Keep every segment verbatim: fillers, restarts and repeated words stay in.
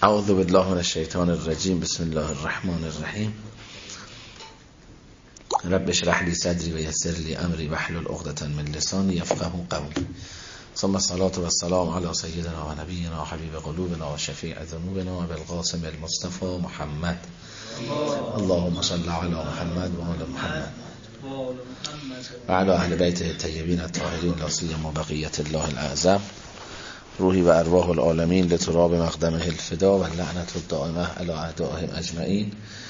اعوذ بالله من الشیطان الرجیم. بسم الله الرحمن الرحیم. رب اشرح لي صدري ويسر لي امري واحلل عقدة من لساني يفقهوا قولي. ثم الصلاة والسلام على سيدنا ونبينا وحبيب قلوبنا وشفيع ذنوبنا وبالقاسم المصطفى محمد. اللهم صل على محمد وآل محمد وعلى اهل بیته الطیبین الطاهرین لا سیما بقیة الله الاعظم. روحی و ارواح العالمین لتراب مقدمه الفدا و لعنت الدائمه علی اعدائهم اجمعین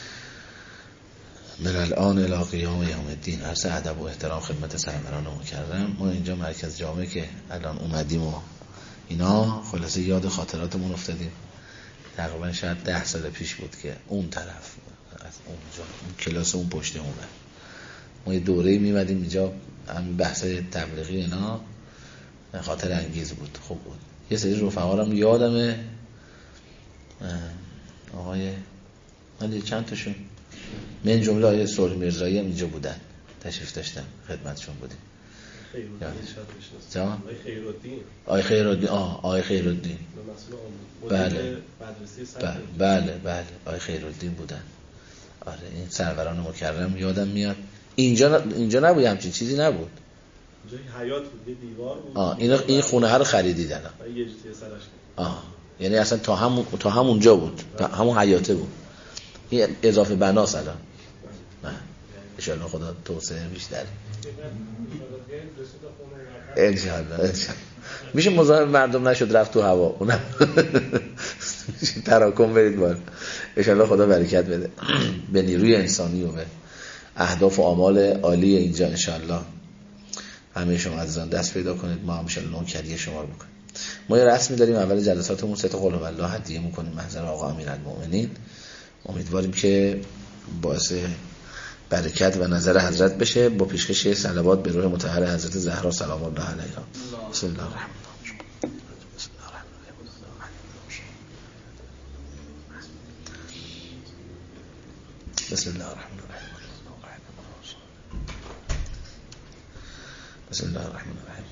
من الان الی قیام یوم الدین. عرض ادب و احترام خدمت سروران مکرم. ما اینجا مرکز جامعه که الان اومدیم و اینا خلاصه یاد خاطراتمون افتادیم. تقریبا شاید ده سال پیش بود که اون طرف از اونجا اون کلاس اون پشت اونه ما یه دوره‌ای می‌مدیم اینجا، همین بحثای تبلیغی اینا خاطر انگیز بود، خوب بود. یه سری رفقا هم یادمه، آقای ولی چند تاشون من جمله آقای سوری مرزایی هم اینجا بودن، تشریف داشتن، خدمتشون بودیم. جان آقای خیرالدین آقای خیرالدین آه آقای خیرالدین بله بله بله آقای خیرالدین بودن. آره این سروران مکرم یادم میاد. اینجا اینجا نبود، همچین چیزی نبود. اینجا حیات بود، یه دیوار بود. آه این این خونه ها رو خریدیدن. یه جزء سرش. آه یعنی اصلا تا هم تا همونجا بود، تا همون حیاته بود. این اضافه بناست الان. نه ان شاء الله خدا توسعه بیشتر. ان شاء الله ان شاء الله. میشه مزاحم مردم نشد رفت تو هوا. اونم تراکم برید بالا. ان شاء الله خدا برکت بده به نیروی انسانی و به اهداف و آمال عالی اینجا. ان شاء الله همه شما عزیزان دست پیدا کنید، ما هم ان شاء الله نوکری شما رو بکنیم. ما یه رسمی داریم اول جلساتمون سه تا قول والله هدیه میکنیم محضر آقا امیرالمومنین. امیدواریم که باعث برکت و نظر حضرت بشه با پیشکش صلوات به روح مطهر حضرت زهرا سلام الله علیها. بسم الله الرحمن الرحیم. بسم الله الرحمن الرحیم. بسم الله الرحمن الرحیم.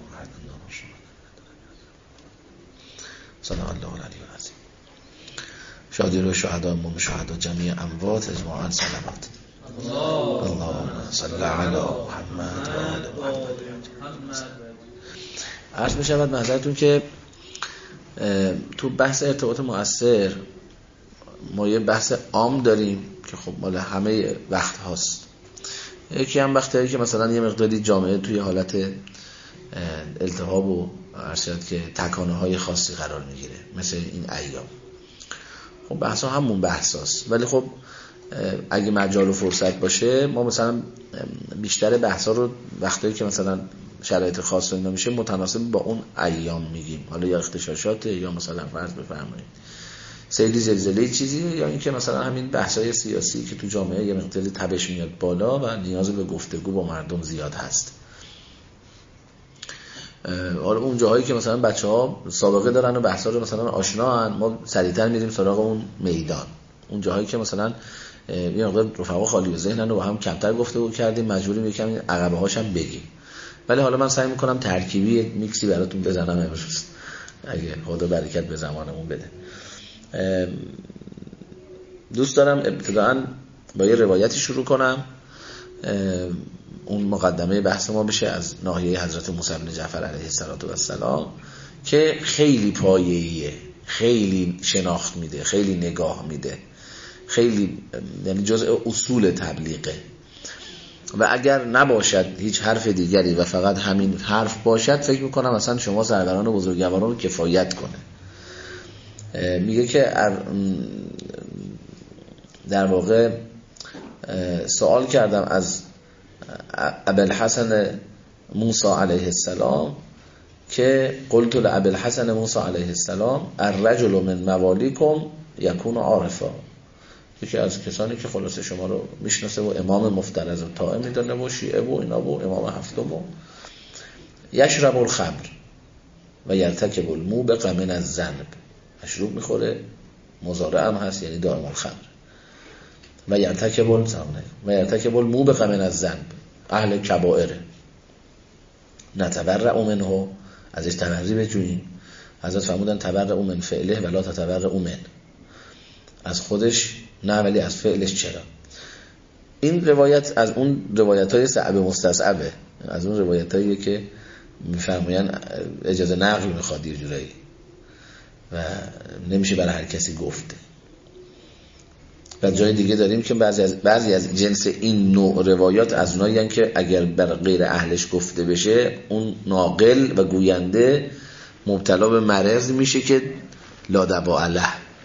صلی الله علیه و سلم. شادی رو شهدا و شهدا جمیع اموات اجماعا صلوات. اللهم صل علی محمد و آل محمد. عرض می شود نظرتون که تو بحث ارتباط مؤثر ما یه بحث عام داریم که خب مال همه وقت هاست. یکی هم وقتی که مثلا یه مقداری جامعه توی حالت التهاب و ارشد که تکانه های خاصی قرار میگیره مثل این ایام. خب بحث ها همون بحث هاست، ولی خب اگه مجال و فرصت باشه ما مثلا بیشتر بحث ها رو وقتی که مثلا شرایط خاص اینا میشه متناسب با اون ایام میگیم. حالا یا اغتشاشات یا مثلا فرض بفرمایید سیلی زلزله چیزی، یا اینکه مثلا همین بحث‌های سیاسی که تو جامعه یه مقداری تبش میاد بالا و نیاز به گفتگو با مردم زیاد هست. حالا اون جاهایی که مثلا بچه‌ها سابقه دارن و بحث‌ها رو مثلا آشنا هن، ما سریعتر میریم سراغ اون میدان. اون جاهایی که مثلا یه مقدار رفقا خالی ذهنن و با هم کمتر گفتگو کردیم مجبوریم یکم این عقبه‌هاش هم بگیم. ولی حالا من سعی می‌کنم ترکیبی میکسی براتون بزنم امروز اگه خدا برکت به زمانمون بده. دوست دارم ابتداً با یه روایتی شروع کنم. اون مقدمه بحث ما بشه از ناحیه حضرت موسی بن جعفر علیه السلام که خیلی پایه‌ایه، خیلی شناخت میده، خیلی نگاه میده، خیلی یعنی جزء اصول تبلیغه. و اگر نباشد هیچ حرف دیگری و فقط همین حرف باشد فکر میکنم مثلا شما سروران و بزرگواران رو کفایت کنه. میگه که در واقع سوال کردم از ابوالحسن موسی علیه السلام که قلت لابوالحسن موسی علیه السلام الرجل من موالیکم یکون عارفا. یکی از کسانی که خلاصه شما رو میشناسه و امام مفترض و طائع میدونه و شیعه و اینا و امام هفتم و یشرب الخمر و یرتکب الموبق من الذنب. مشروب میخوره، مضارع هم هست یعنی دائم الخمر. و یرتکب الزانه و یرتکب الموبق من الذنب، اهل کبائره. نتبرع منه، ازش تبرئه بجوییم. حضرت فرمودن تبرأ من فعله ولا تتبرأ من، از خودش نه ولی از فعلش چرا. این روایت از اون روایت‌های صعب مستصعبه، از اون روایتایی که میفرماین اجازه نقل میخواد یه جورایی و نمیشه برای هر کسی گفته. و جای دیگه داریم که بعضی از بعضی از جنس این نوع روایات از اونایی هستن که اگر بر غیر اهلش گفته بشه اون ناقل و گوینده مبتلا به مرض میشه که لا دوا علیه.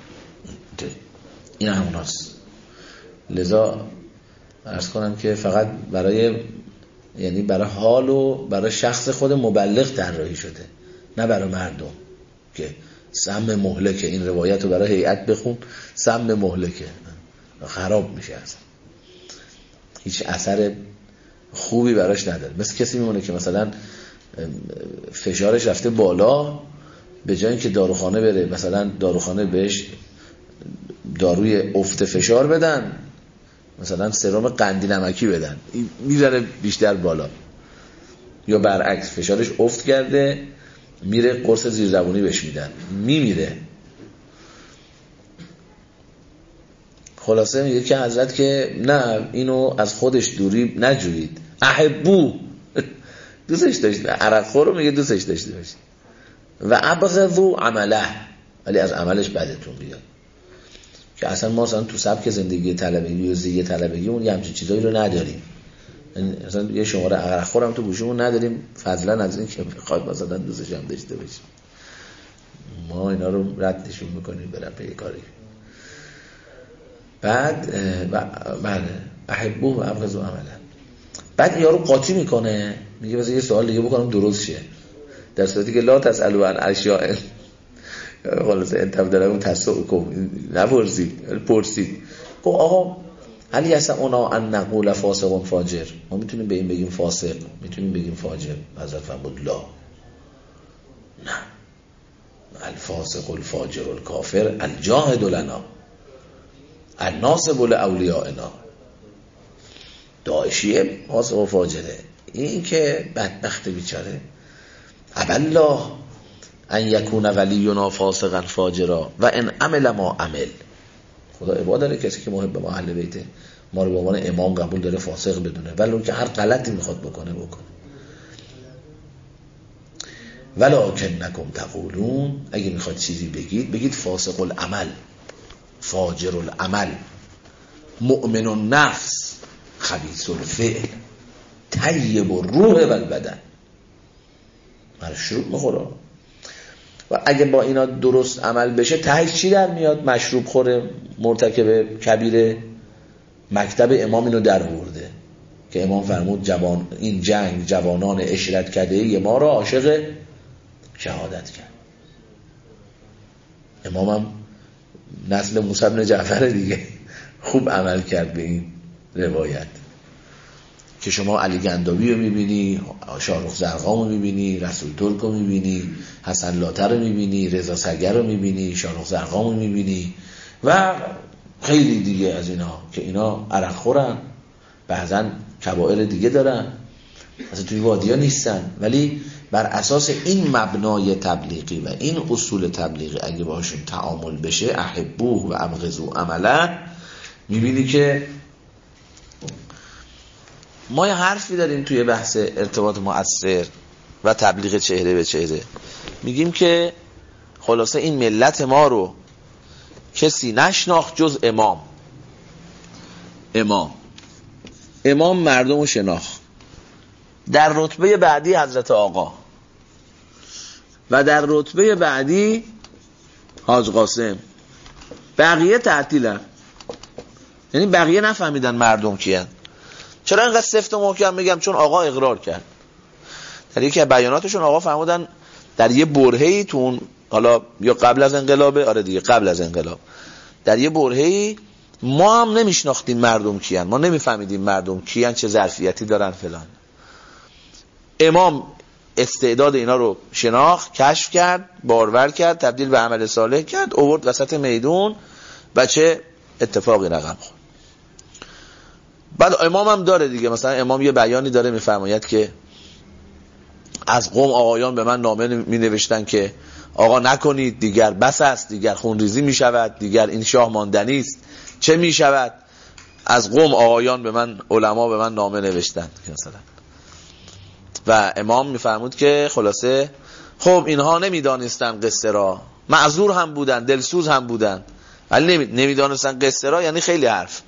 این هموناست. لذا عرض کنم که فقط برای یعنی برای حال و برای شخص خود مبلغ طراحی شده، نه برای مردم که سم مهلکه. این روایت رو برای هیئت بخون، سم مهلکه، خراب میشه، اصلا هیچ اثر خوبی براش نداره. مثل کسی میمونه که مثلا فشارش رفته بالا، به جای اینکه داروخانه بره مثلا داروخانه بهش داروی افت فشار بدن، مثلا سرم قندی نمکی بدن، میذاره بیشتر بالا. یا برعکس فشارش افت کرده میره قرص زیرزبونی بهش میدن، میمیره. خلاصه میگه که حضرت که نه، اینو از خودش دوری نجویید. احبو دوستش داشته، عرق خور رو میگه دوستش داشته باشید. و ابغضوا عمله، ولی از عملش بدتون بیاد. که اصلا ما اصلا تو سبک زندگی طلبگی و زیه طلبگی اون یه همچین چیزایی رو نداریم. اصلا یه شماره عرق خورم تو گوشمون نداریم، فضلا از این که بخواد مثلا دوستش هم داشته باشیم. ما اینا رو ردشون میکنیم برم به کاری. بعد بله احبوه و ابغضوا عمله. بعد یارو قاطی میکنه، میگه بذار یه سوال دیگه بکنم درست شه، در صورتی که لا تسألوا عن اشیاء خلاصه انت بدرم تسألکم، نپرسید پرسید. گفت آقا هل یسعنا ان نقول فاسق فاجر، ما میتونیم به این بگیم فاسق، میتونیم بگیم فاجر؟ حضرت فرمود لا، نه، الفاسق الفاجر الکافر الجاهد لنا الناصب لاولیائنا. داعشیه فاسق و فاجره، این که بدبخت بیچاره ابالله ان یکون ولینا فاسقا فاجرا و ان عمل ما عمل. خدا عباد داره کسی که محب ما اهل بیته ما رو به عنوان امام قبول داره فاسق بدونه، ولی اون که هر غلطی میخواد بکنه بکنه. ولکنکم تقولون، اگه میخواد چیزی بگید بگید فاسق العمل، فاجر العمل، مؤمن النفس، خبیث الفعل، طیب الروح و البدن. مشروب میخوره و اگه با اینا درست عمل بشه تهش چی در میاد؟ مشروب خوره، مرتکب کبیره. مکتب امام اینو در آورده که امام فرمود جوان این جنگ جوانان عشرت کرده ما را عاشق شهادت کرد. امامم نسل موسی بن جعفر دیگه، خوب عمل کرد به این روایت که شما علی گنداوی رو میبینی، شاهرخ زرقام رو میبینی، رسول ترک رو میبینی، حسن لاتر رو میبینی، رضا سگر رو میبینی، شاهرخ زرقام رو میبینی و خیلی دیگه از اینا که اینا عرق خورن، بعضن کبائر دیگه دارن، اصلا توی وادیا نیستن، ولی بر اساس این مبنای تبلیغی و این اصول تبلیغی اگه باشون تعامل بشه، احبوه و ابغضوا عمله، میبینی که ما یه حرفی داریم توی بحث ارتباط مؤثر و تبلیغ چهره به چهره، میگیم که خلاصه این ملت ما رو کسی نشناخت جز امام. امام امام مردم رو شناخت، در رتبه بعدی حضرت آقا و در رتبه بعدی حاج قاسم، بقیه تعطیلن. یعنی بقیه نفهمیدن مردم کیان. چرا اینقدر سفت و محکم میگم؟ چون آقا اقرار کرد. در یکی از بیاناتشون آقا فرمودن در یه برهه‌ای تون، حالا یا قبل از انقلابه، آره دیگه قبل از انقلاب، در یه برهه‌ای ما هم نمیشناختیم مردم کیان، ما نمیفهمیدیم مردم کیان، چه ظرفیتی دارن فلان. امام استعداد اینا رو شناخت، کشف کرد، بارور کرد، تبدیل به عمل صالح کرد، آورد وسط میدون و چه اتفاقی رقم خورد. بعد امام هم داره دیگه، مثلا امام یه بیانی داره میفرماید که از قوم آقایان به من نامه می نوشتن که آقا نکنید دیگر بس است، دیگر خونریزی می شود، دیگر این شاه ماندنی است، چه می شود؟ از قوم آقایان به من، علما به من نامه نوشتند مثلا. و امام میفرمود که خلاصه خب اینها نمیدانستن قصه را، معذور هم بودن، دلسوز هم بودن، ولی نمیدانستن قصه را، یعنی خیلی حرف،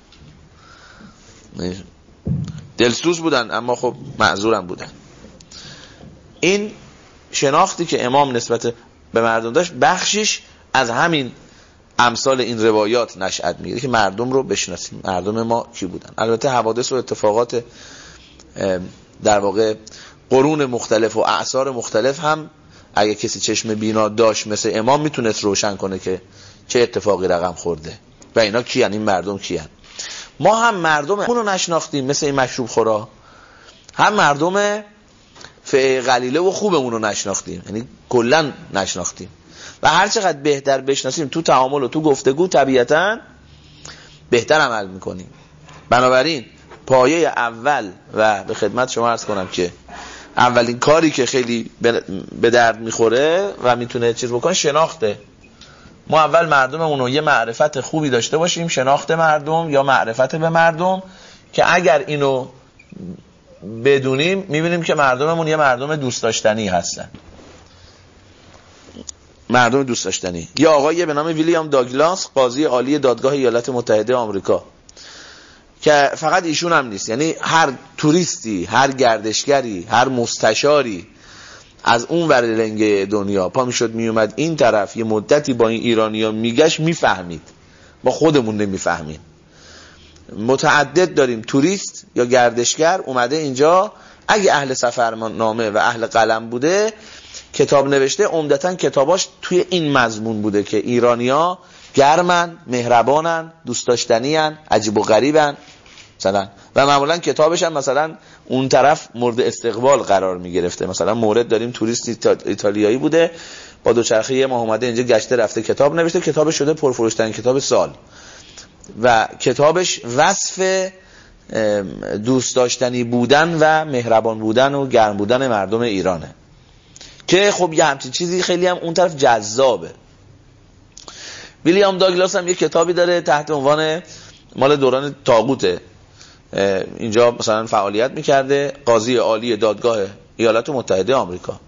دلسوز بودن اما خب معذور هم بودن. این شناختی که امام نسبت به مردم داشت بخشش از همین امثال این روایات نشأت میگیره که مردم رو بشناسیم، مردم ما کی بودن. البته حوادث و اتفاقات در واقع قرون مختلف و اعصار مختلف هم اگه کسی چشم بینا داشت مثل امام میتونست روشن کنه که چه اتفاقی رقم خورده و اینا کیان، این مردم کیان. ما هم مردم اونو نشناختیم مثل این مشروب خورا، هم مردم فقه قلیله و خوبمون رو نشناختیم، یعنی کلا نشناختیم. و هر چقدر بهتر بشناسیم تو تعامل و تو گفتگو طبیعتاً بهتر عمل میکنیم. بنابراین پایه اول و به خدمت شما عرض کنم که اولین کاری که خیلی به درد میخوره و میتونه چیز بکنه شناخته. ما اول مردممون رو یه معرفت خوبی داشته باشیم، شناخت مردم یا معرفت به مردم، که اگر اینو بدونیم میبینیم که مردممون یه مردم دوست داشتنی هستن، مردم دوست داشتنی. یه آقایی به نام ویلیام داگلاس، قاضی عالی دادگاه ایالات متحده آمریکا، که فقط ایشون هم نیست، یعنی هر توریستی، هر گردشگری، هر مستشاری از اون ور لنگه دنیا پا میشد میومد این طرف یه مدتی با این ایرانی‌ها میگشت، میفهمید. ما خودمون نمیفهمیم. متعدد داریم توریست یا گردشگر اومده اینجا، اگه اهل سفرنامه و اهل قلم بوده کتاب نوشته، عمدتاً کتاباش توی این مضمون بوده که ایرانی‌ها گرمن، مهربانن، دوست داشتنیان، عجیب و غریبن مثلا. و معمولا کتابش هم مثلا اون طرف مورد استقبال قرار می گرفته. مثلا مورد داریم توریست ایتالیایی بوده، با دوچرخه یه ماه اومده اینجا گشته رفته کتاب نوشته، کتابش شده پرفروش‌ترین کتاب سال و کتابش وصف دوست داشتنی بودن و مهربان بودن و گرم بودن مردم ایرانه، که خب یه همچین چیزی خیلی هم اون طرف جذابه. ویلیام داگلاس هم یه کتابی داره تحت عنوان، مال دوران طاغوته، اینجا مثلا فعالیت میکرده، قاضی عالی دادگاه ایالات متحده آمریکا،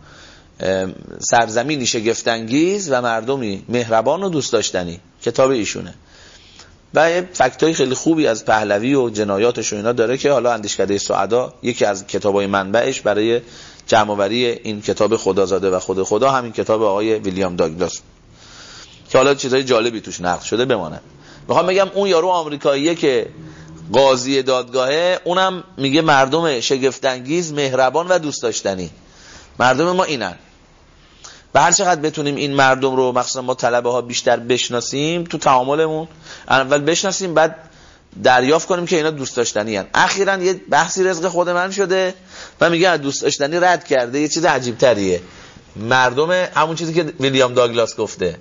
سرزمینی شگفت‌انگیز و مردمی مهربان و دوست داشتنی، کتاب ایشونه. و یه فکتای خیلی خوبی از پهلوی و جنایاتش و اینا داره که حالا اندیشکده سعدا یکی از کتابای منبعش برای جمع‌آوری این کتاب خدازاده و خود خدا همین کتاب آقای ویلیام داگلاس، که حالا چیزای جالبی توش نقل شده بمانه. میخوام بگم اون یارو آمریکاییه که قاضی دادگاهه، اونم میگه مردم شگفت‌انگیز، مهربان و دوست داشتنی. مردم ما اینن. و هر چقدر بتونیم این مردم رو مخصوصا ما طلبه ها بیشتر بشناسیم تو تعاملمون، اول بشناسیم بعد دریافت کنیم که اینا دوست داشتنی هن. اخیراً یه بحثی رزق خود من شده و میگه دوست داشتنی رد کرده، یه چیز عجیب تریه. مردم همون چیزی که ویلیام داگلاس گفته،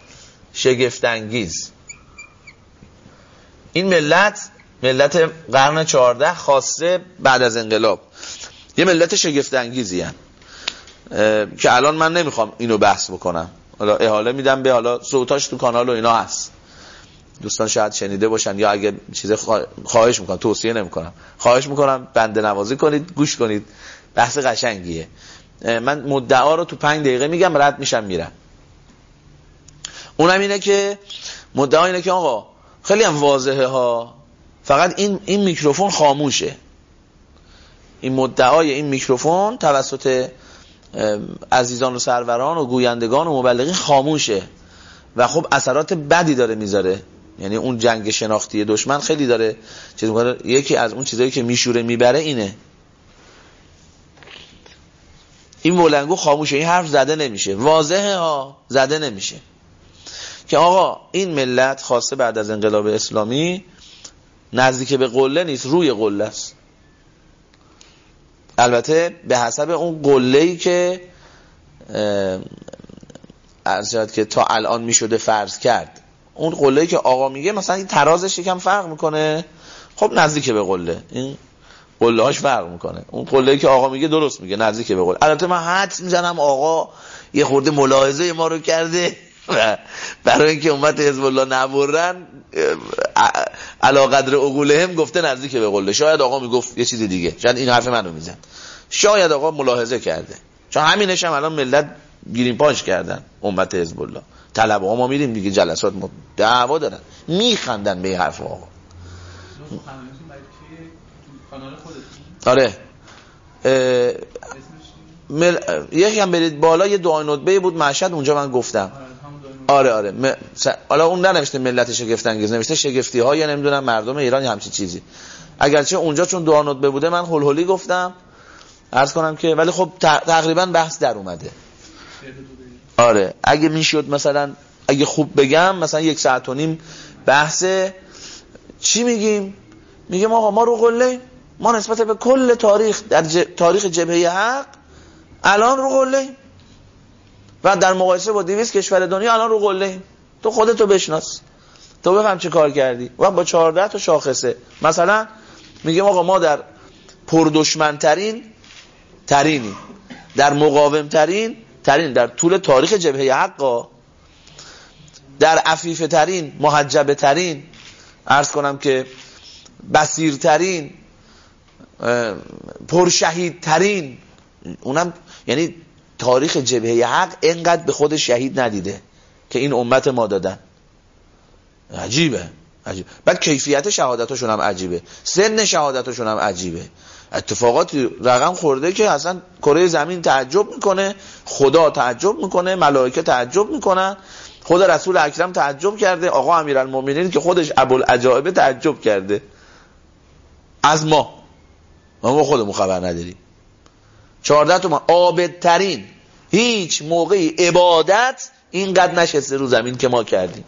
شگفت‌انگیز. این ملت ملت قرن چهاردهم خاصه بعد از انقلاب یه ملت شگفت‌انگیزی هن که الان من نمیخوام اینو بحث بکنم، حالا احاله میدم به حالا صوتاش تو کانال و اینا هست، دوستان شاید شنیده باشن، یا اگه چیز خواهش میکنم، توصیه نمیکنم، خواهش میکنم بنده نوازی کنید، گوش کنید، بحث قشنگیه. من مدعا رو تو پنج دقیقه میگم، رد میشم میرم. اونم اینه که مدعا اینه که آقا خیلی هم واضحه ها، فقط این این میکروفون خاموشه. این مدعای این میکروفون توسط عزیزان و سروران و گویندگان و مبلغین خاموشه و خب اثرات بدی داره میذاره. یعنی اون جنگ شناختی دشمن خیلی داره چیز میکنه. یکی از اون چیزایی که میشوره میبره اینه، این ولنگو خاموشه، این حرف زده نمیشه، واضحه ها، زده نمیشه که آقا این ملت خاصه بعد از انقلاب اسلامی نزدیک به قله نیست، روی قله است. البته به حسب اون قله‌ای که ارشد که تا الان میشده فرض کرد. اون قله‌ای که آقا میگه مثلا این ترازش یکم فرق میکنه، خب نزدیک به قله. این قله هاش فرق میکنه. اون قله‌ای که آقا میگه درست میگه، نزدیک به قله. البته من حدس میزنم آقا یه خورده ملاحظه ما رو کرده و برای اینکه امت حزب الله نبرن علی قدر عقولهم گفته نزدیک به قله. شاید آقا میگفت یه چیز دیگه، شاید این حرف منو میزن، شاید آقا ملاحظه کرده، چون همینش هم الان ملت گیریم پاش کردن امت حزب الله. طلبه ها ما میریم دیگه جلسات دعوا دارن، میخندن به این حرف آقا. آره مل... یکی هم برید بالا، یه دعای ندبه بود مشهد، اونجا من گفتم. آره آره م... س... حالا اون ننوشته ملت شگفت انگیز، نوشته شگفتی ها یا نمیدونم مردم ایران یا همچین چیزی. اگرچه اونجا چون دعا ندبه بوده من هول هولی گفتم عرض کنم که، ولی خب ت... تقریبا بحث در اومده. آره اگه میشد مثلا اگه خوب بگم مثلا یک ساعت و نیم بحث چی میگیم؟ میگیم آقا ما رو قله، ما نسبت به کل تاریخ در ج... تاریخ جبهه حق الان رو قله و در مقایسه با دویست کشور دنیا الان رو قله. تو خودتو بشناس، تو بفهم چه کار کردی و با چهارده تا شاخصه. مثلا میگیم آقا ما در پردشمن ترین ترینی، در مقاوم ترین ترین در طول تاریخ جبهه حق، در عفیف ترین، محجب ترین، عرض کنم که بصیر ترین، پرشهید ترین، اونم یعنی تاریخ جبهه حق اینقدر به خود شهید ندیده که این امت ما دادن. عجیبه عجیب. بعد کیفیت شهادتاشون هم عجیبه، سن شهادتاشون هم عجیبه، اتفاقاتی رقم خورده که اصلا کره زمین تعجب میکنه، خدا تعجب میکنه، ملائکه تعجب میکنن، خود رسول اکرم تعجب کرده، آقا امیرالمومنین که خودش ابوالعجائب تعجب کرده از ما، ما خودمون خبر نداریم. چهارده تومن عابدترین، هیچ موقعی عبادت اینقدر نشسته رو زمین که ما کردیم.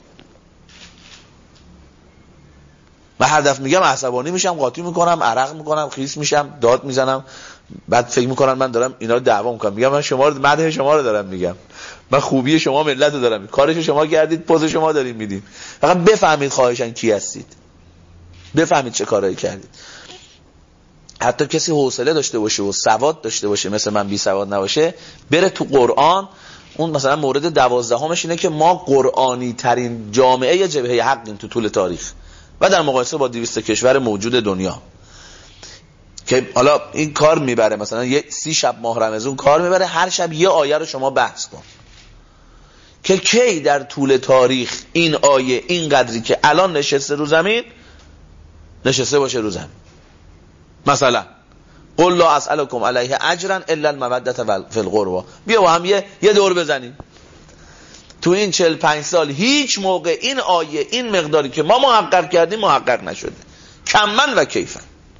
من هر دفعه میگم عصبانی میشم، قاطی میکنم، عرق میکنم، خیس میشم، داد میزنم، بعد فکر میکنن من دارم اینا رو دعوا میکنم. میگم من شما رو مدح شما رو دارم میگم، من خوبی شما ملت رو دارم، کارشو شما کردید، پوز شما داریم میدیم. فقط بفهمید خواهشاً کی هستید، بفهمید چه کارایی کردید. حتی کسی حوصله داشته باشه و سواد داشته باشه مثل من بی سواد نباشه، بره تو قرآن. اون مثلا مورد دوازدهمش اینه که ما قرآنی ترین جامعه جبهه حقیم تو طول تاریخ و در مقایسه با دویست کشور موجود دنیا. که حالا این کار میبره مثلا یه سی شب ماه رمضان کار میبره، هر شب یه آیه رو شما بحث کن که کی در طول تاریخ این آیه این قدری که الان نشسته رو زمین نشسته باشه رو زمین. مثلا قل لا اسألكم علیه اجرا الا المودة فی القربى. بیا با هم یه یه دور بزنیم. تو این چهل و پنج سال هیچ موقع این آیه این مقداری که ما محقق کردیم محقق نشده. کمن و کیفن.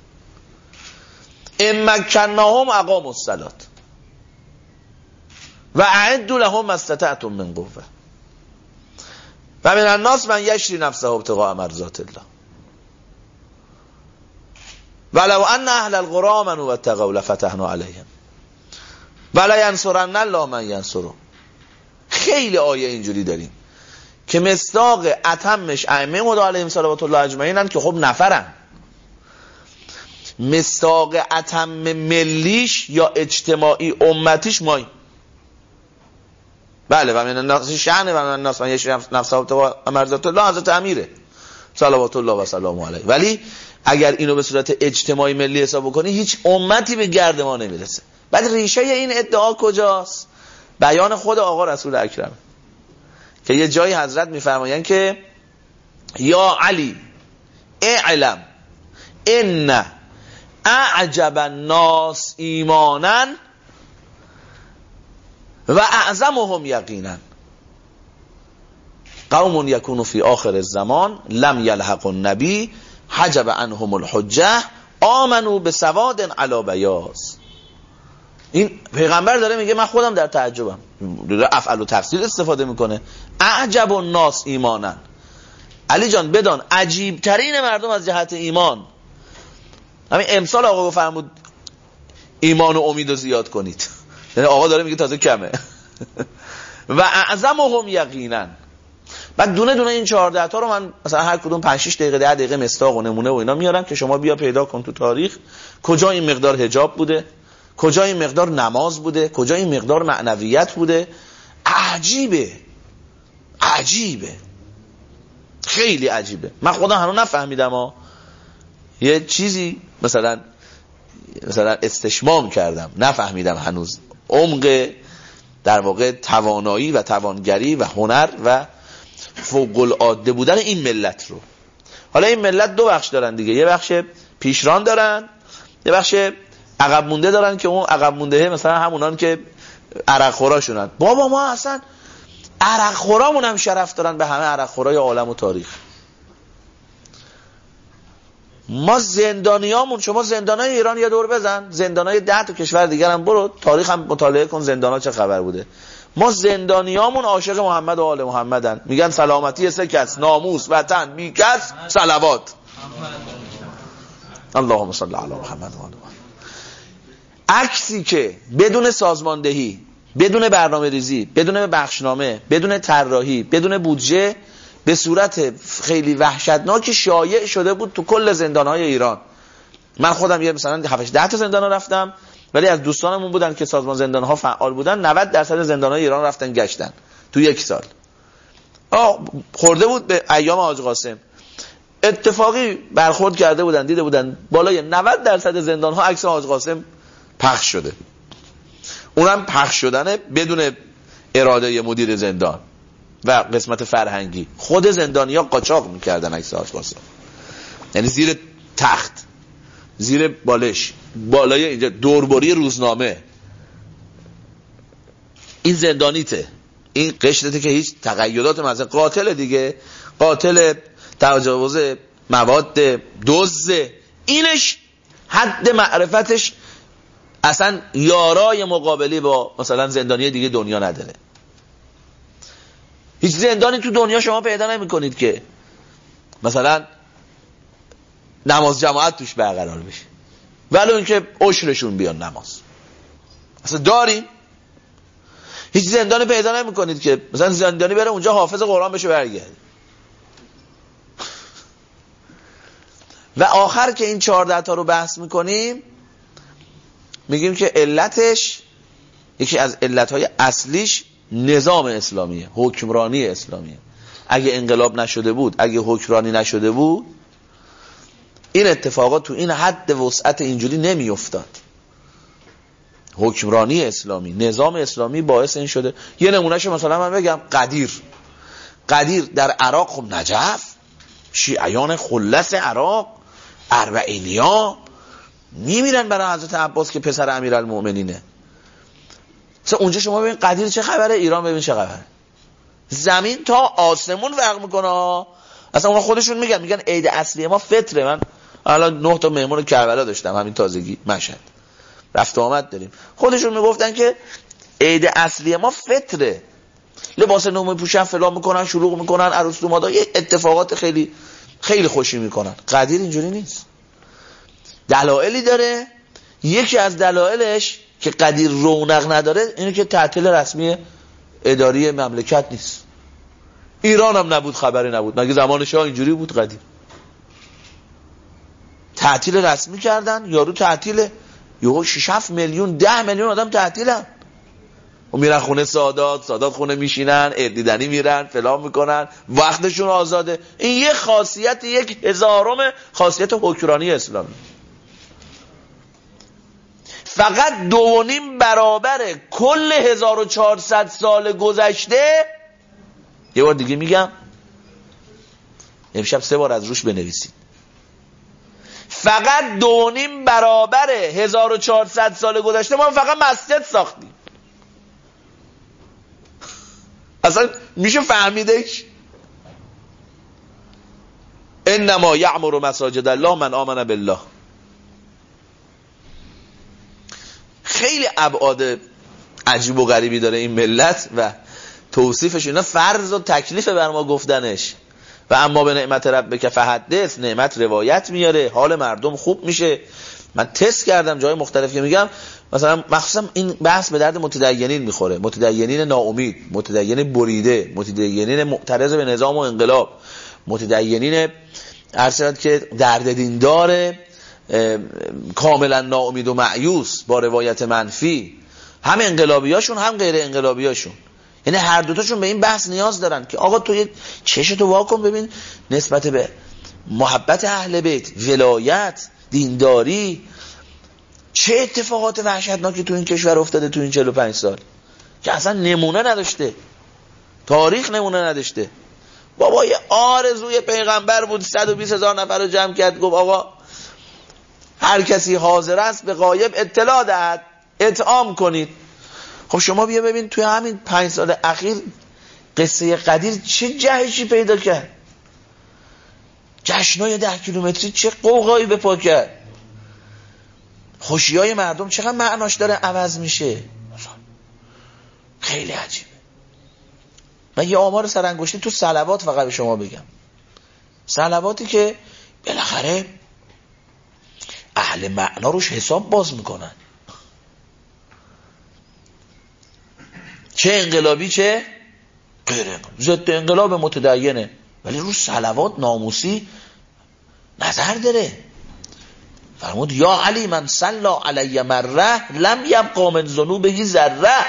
ان مکناهم اقاموا الصلاة و اعدوا لهم ما استطعتم من قوة و من الناس من یشری نفسه ابتغاء مرضات الله ولو ان اهل القرى آمنوا واتقوا لفتحنا علیهم ولا ینصرن الله من ینصره. خیلی آیه اینجوری داریم که مصداق اتمش ائمه مدا علیهم صلوات الله اجمعینن که خب نفرن. مصداق اتم ملیش یا اجتماعی امتیش مایی. بله و من الناس شأن و من الناس من یشری نفسه ابتغاء مرضات الله حضرت امیره صلوات الله و سلامه علیه. ولی اگر اینو به صورت اجتماعی ملی حساب کنی هیچ امتی به گرد ما نمیرسه. بعد ریشه این ادعا کجاست؟ بیان خود آقا رسول اکرم که یه جایی حضرت میفرمایند که یا علی اعلم ان اعجب الناس ایمانا و اعظمهم یقینا قوم یکونوا فی آخر الزمان لم یلحق النبی حجب عنهم الحجه آمنوا بسواد علی بیاض. این پیغمبر داره میگه من خودم در تعجبم، داره افعل و تفصیل استفاده میکنه. اعجب الناس ایمانا، علی جان بدان عجیب ترین مردم از جهت ایمان. همین امسال آقا فرمود ایمان و امید رو زیاد کنید، یعنی آقا داره میگه تازه کمه. و اعظمهم یقینا، بعد دونه دونه این چهارده تا رو من مثلا هر کدوم پنج شش دقیقه ده دقیقه مستاق و نمونه و اینا میارم که شما بیا پیدا کن تو تاریخ کجا این مقدار حجاب بوده، کجا این مقدار نماز بوده، کجا این مقدار معنویت بوده. عجیبه عجیبه خیلی عجیبه. من خودم هنوز نفهمیدم ها. یه چیزی مثلا مثلا استشمام کردم، نفهمیدم هنوز عمق در واقع توانایی و توانگری و هنر و فوق العاده بودن این ملت رو. حالا این ملت دو بخش دارن دیگه، یه بخش پیشران دارن، یه بخش عقب مونده دارن که اون عقب مونده مثلا همونان که عرق خوراشونن. بابا ما اصلا عرق خورامون هم شرف دارن به همه عرق خورای عالم و تاریخ. ما زندانیامون، شما زندانای ایران یه دور بزن، زندانای ده تا کشور دیگر هم برو تاریخ هم مطالعه کن زندانا چه خبر بوده. ما زندانیامون عاشق محمد و آل محمدن، میگن سلامتی سه کس، ناموس، وطن، بی کس، صلوات. اللهم صل علی محمد و آل محمد. عکسی که بدون سازماندهی، بدون برنامه ریزی، بدون بخشنامه، بدون طراحی، بدون بودجه به صورت خیلی وحشتناک شایع شده بود تو کل زندان‌های ایران. من خودم یه مثلا هفت ده تا زندان رفتم، ولی از دوستانمون بودن که سازمان زندان‌ها فعال بودن، نود درصد زندان‌های ایران رفتن گشتن تو یک سال. آه خورده بود به ایام حاج قاسم. اتفاقی برخورد کرده بودن، دیده بودن بالای نود درصد زندان‌ها عکس حاج قاسم پخش شده. اونم پخش شدنه بدون اراده مدیر زندان و قسمت فرهنگی. خود زندانیا قاچاق میکردن عکس حاج قاسم، یعنی زیر تخت، زیر بالش، بالای اینجا دوربری روزنامه. این زندانیته، این قشرته که هیچ تقیدات مثلا قاتل دیگه، قاتل تجاوز مواد، دزد، اینش حد معرفتش اصلا یارای مقابلی با مثلا زندانی دیگه دنیا نداره. هیچ زندانی تو دنیا شما پیدا نمی کنید که مثلا نماز جماعت توش برقرار بشه، ولی اینکه عشرشون بیان نماز. اصلا داریم؟ هیچ زندانی پیدا نمی کنید که مثلا زندانی بره اونجا حافظ قرآن بشه برگرده. و آخر که این چهارده تا رو بحث میکنیم میگیم که علتش، یکی از علتهای اصلیش نظام اسلامیه، حکمرانی اسلامیه. اگه انقلاب نشده بود، اگه حکمرانی نشده بود، این اتفاقات تو این حد وسعت اینجوری نمی افتاد. حکمرانی اسلامی، نظام اسلامی باعث این شده. یه نمونهشو مثلا من بگم، قدیر قدیر در عراق، خب نجف، شیعیان خلص عراق، اربعینیا میمیرن برای حضرت عباس که پسر امیرالمؤمنینه. مثلا اونجا شما ببین قدیر چه خبره، ایران ببین چه خبره. زمین تا آسمون فرق میکنه. اصلا اونا خودشون میگن میگن عید اصلی ما فطره. من الان نه تا مهمون کربلا داشتم همین تازگی مشهد، رفت و آمد داریم. خودشون میگفتن که عید اصلی ما فطره، لباس نو میپوشن، فلان میکنن، شلوغ میکنن، عروس دومادا، یه اتفاقات خیلی خیلی خوشی میکنن. قدیر اینجوری نیست. دلایلی داره. یکی از دلایلش که قدیر رونق نداره اینه که تعطیل رسمی اداری مملکت نیست. ایران هم نبود، خبری نبود. مگه زمان شاه اینجوری بود؟ قدیر تعطیل رسمی کردن، یارو تعطیله، یهو شش هفت میلیون ده میلیون آدم تعطیلن و میرن خونه سادات، سادات خونه میشینن، اردیدنی میرن، فلان میکنن، وقتشون آزاده. این یه خاصیت، یک هزارم خاصیت حکمرانی اسلامی. فقط دو و نیم برابر کل هزار و چهارصد سال گذشته. یه بار دیگه میگم، امشب سه بار از روش بنویسید. فقط دو و نیم برابر هزار و چهارصد سال گذشته ما فقط مسجد ساختیم. اصلا میشه فهمیدش؟ انما یعمر مساجد الله من آمن بالله. خیلی ابعاد عجیب و غریبی داره این ملت و توصیفش. اینا فرض و تکلیف بر ما گفتنش، و اما به نعمت ربک فحدث، نعمت روایت میاره، حال مردم خوب میشه. من تست کردم جای مختلف که میگم مثلا مخصوصا این بحث به درد متدینین میخوره، متدینین ناامید، متدینین بریده، متدینین معترض به نظام و انقلاب، متدینین ارشد که درد دین داره، کاملا ناامید و مایوس با روایت منفی، هم انقلابیاشون هم غیر انقلابیاشون، یعنی هر دوتاشون به این بحث نیاز دارن که آقا تو چشتو واکن ببین نسبت به محبت اهل بیت، ولایت، دینداری، چه اتفاقات وحشتناکی تو این کشور افتاده تو این چهل و پنج سال که اصلا نمونه نداشته، تاریخ نمونه نداشته. بابا یه آرزوی پیغمبر بود، صد و بیست هزار نفر رو جمع کرد، گفت آقا هر کسی حاضر است به غایب اطلاع دهد، اطعام کنید. خب شما بیا ببین توی همین پنج سال اخیر قصه قدیر چه جهشی پیدا کرد، جشنای ده کیلومتری چه قوقایی به پا کرد، خوشیای مردم چقدر معناش داره عوض میشه. خیلی عجیبه. من یه آمار سرانگشتی تو صلوات فقط به شما بگم، صلواتی که بالاخره اهل معنا روش حساب باز میکنن، چه انقلابی چه غیر انقلابی، ضد انقلاب متدینه ولی روش صلوات ناموسی نظر داره. فرمود یا علی من صلی علی مره لم یبقى من ذنوبه ذره.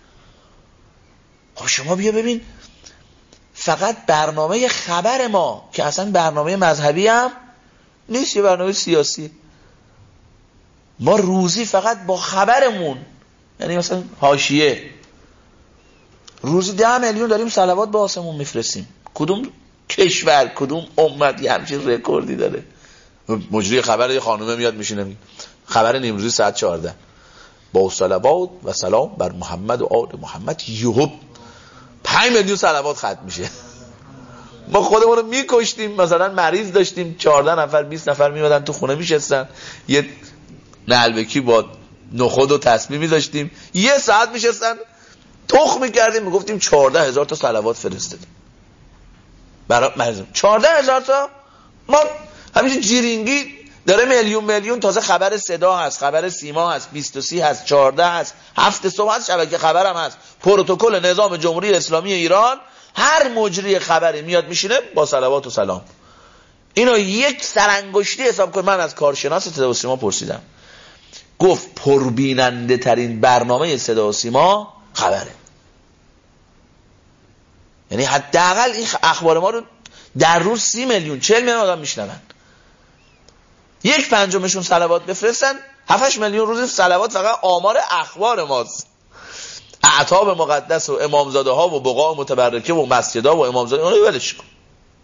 خب شما بیا ببین فقط برنامه خبر ما که اصلا برنامه مذهبی هم نیست، یه برنامه سیاسی، ما روزی فقط با خبرمون، یعنی مثلا حاشیه، روزی ده میلیون داریم صلوات به آسمون میفرستیم. کدوم کشور کدوم امت یه همچین رکوردی داره؟ مجری خبر یه خانومه میاد میشینه خبر نیمروزی ساعت چهارده با صلوات و سلام بر محمد و آل محمد، یهو پنج میلیون صلوات ختم میشه. ما خودمون رو میکشتیم، مثلا مریض داشتیم چهارده نفر بیست نفر میمدن تو خونه میشستن، یه نلبکی با نخود و تسبیح میذاشتیم، یه ساعت میشستن تخم میکردیم، میگفتیم چهارده هزار تا صلوات فرستادیم برای مریضم. چهارده هزار تا. ما همیشه جیرینگی داره میلیون میلیون، تازه خبر صدا هست، خبر سیما هست، بیست و سی هست، چهارده هست، هفت صبح هست، شبکه خبرم هست، پروتکل نظام جمهوری اسلامی ایران، هر مجری خبری میاد میشینه با صلوات و سلام. اینو یک سرانگشتی حساب کن. من از کارشناس صدا و سیما پرسیدم، گفت پربیننده ترین برنامه صدا و سیما خبره، یعنی حداقل این اخبار ما رو در روز سی میلیون چهل میلیون آدم میشنون، یک پنجمشون صلوات بفرستن، هفت میلیون روز صلوات فقط آمار اخبار ماست. اعتاب مقدس و امامزاده ها و بقاع متبرکه و مسجدها و امامزاده اونو ولش کن.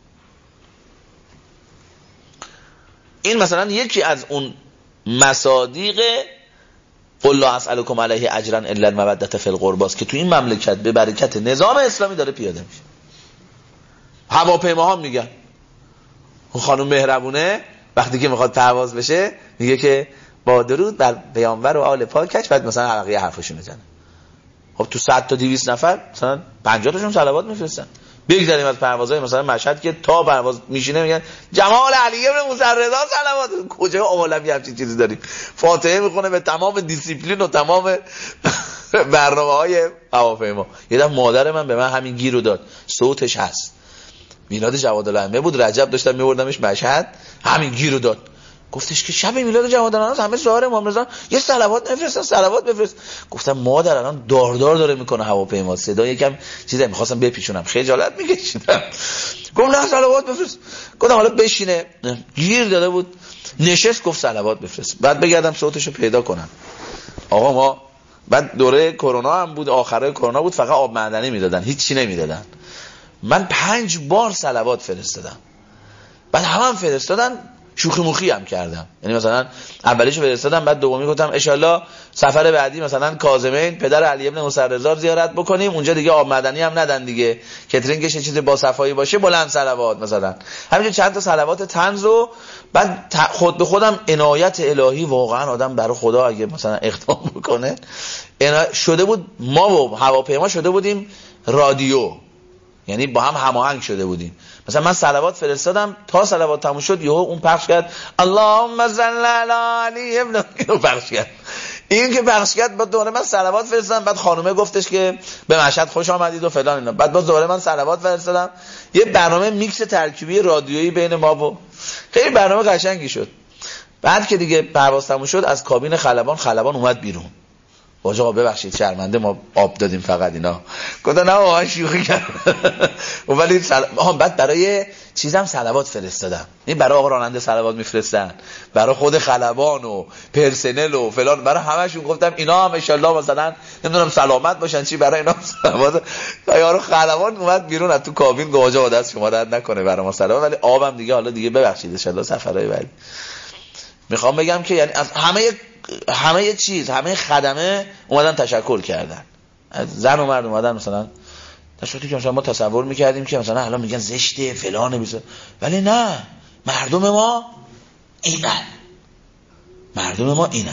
این مثلا یکی از اون مصادیق قل لا اسألکم علیه اجرا الا المودة فی القربی که تو این مملکت به برکت نظام اسلامی داره پیاده میشه. هواپیماها میگن خانم مهربونه وقتی که میخواد پرواز بشه میگه که با درود بر پیامبر و آل پاکش، بعد مثلا علاقه حرفشون میزنه. خب تو صد تا دویست نفر مثلا پنجاه تاشون صلوات میفرستن. بگذاریم از پروازهای مثلا مشهد که تا پرواز میشینه میگن جمال علی ابن موسی رضا صلوات. کجا عالمی همچین چیزی داریم؟ فاتحه میخونه به تمام دیسیپلین و تمام برنامه‌های هواپیما. یه دفعه مادر من به من همین گیر رو داد، صوتش هست، میلاد جواد الائمه بود، رجب داشتم میبردمش مشهد، همین گیر رو داد، گفتش که شب میلاد جواد الائمه همه ظاهر امام رضا یه صلوات نفرستن، صلوات بفرست. گفتم مادر الان داردار داره میکنه هواپیما، صدا یکم چیزا میخواستم بپیچونم، خجالت میکشیدم. گفتم نه صلوات بفرست. گفتم حالا بشینه، گیر داده بود، نشست گفت صلوات بفرست. بعد بگردم صوتشو پیدا کنم. آقا ما بعد دوره کرونا هم بود، آخره کرونا بود، فقط آب معدنی میدادن، هیچ چی نمیدادن. من پنج بار صلوات فرستادم، بعد هم هم فرستادن، شوخی موخی هم کردم، یعنی مثلا اولیشو فرستادم، بعد دومی گفتم ان شاءالله سفر بعدی مثلا کاظمین پدر علی ابن موسی رضا زیارت بکنیم، اونجا دیگه آب معدنی هم ندن دیگه، کاترینگش چیز با صفایی باشه، بلند صلوات مثلا همینجوری چند تا صلوات طنز و بعد خود به خودم عنایت الهی، واقعا آدم برای خدا اگه مثلا اقدام بکنه شده بود. ما و هواپیما شده بودیم رادیو، یعنی با هم هماهنگ شده بودیم. مثلا من صلوات فرستادم، تا صلوات تموم شد یهو اون پخش کرد اللهم صل علی علی ابن اینو پخش کرد. این که پخش کرد بعد دوباره من صلوات فرستادم، بعد خانومه گفتش که به مشهد خوش آمدید و فلان اینا، بعد باز دوباره من صلوات فرستادم. یه برنامه میکس ترکیبی رادیویی بین ما و خیلی برنامه قشنگی شد. بعد که دیگه پرواز تموم شد از کابین خلبان خلبان اومد بیرون. آقا ببخشید شرمنده ما آب دادیم فقط اینا. گفتن نه آقا شوخی کردم. ولی سل... بعد برای چیزم صلوات فرستادم. این برای آقا راننده صلوات میفرستن، برای خود خلبان و پرسنل و فلان، برای همشون گفتم اینا هم ان شاء الله مثلا نمیدونم سلامت باشن چی، برای اینا صلوات. یارو خلبان اومد بیرون از تو کابین گفت آقا دست شما درد نکنه برای ما صلوات، ولی آبم دیگه حالا دیگه ببخشید ان شاء الله سفرهای بعد. میخوام بگم که یعنی از همه همه چیز همه خدمه اومدن تشکر کردن. زن و مرد اومدن مثلا تشکر که مثلا ما تصور میکردیم که مثلا الان میگن زشته فلانه بیسه، ولی نه، مردم ما اینن، مردم ما اینن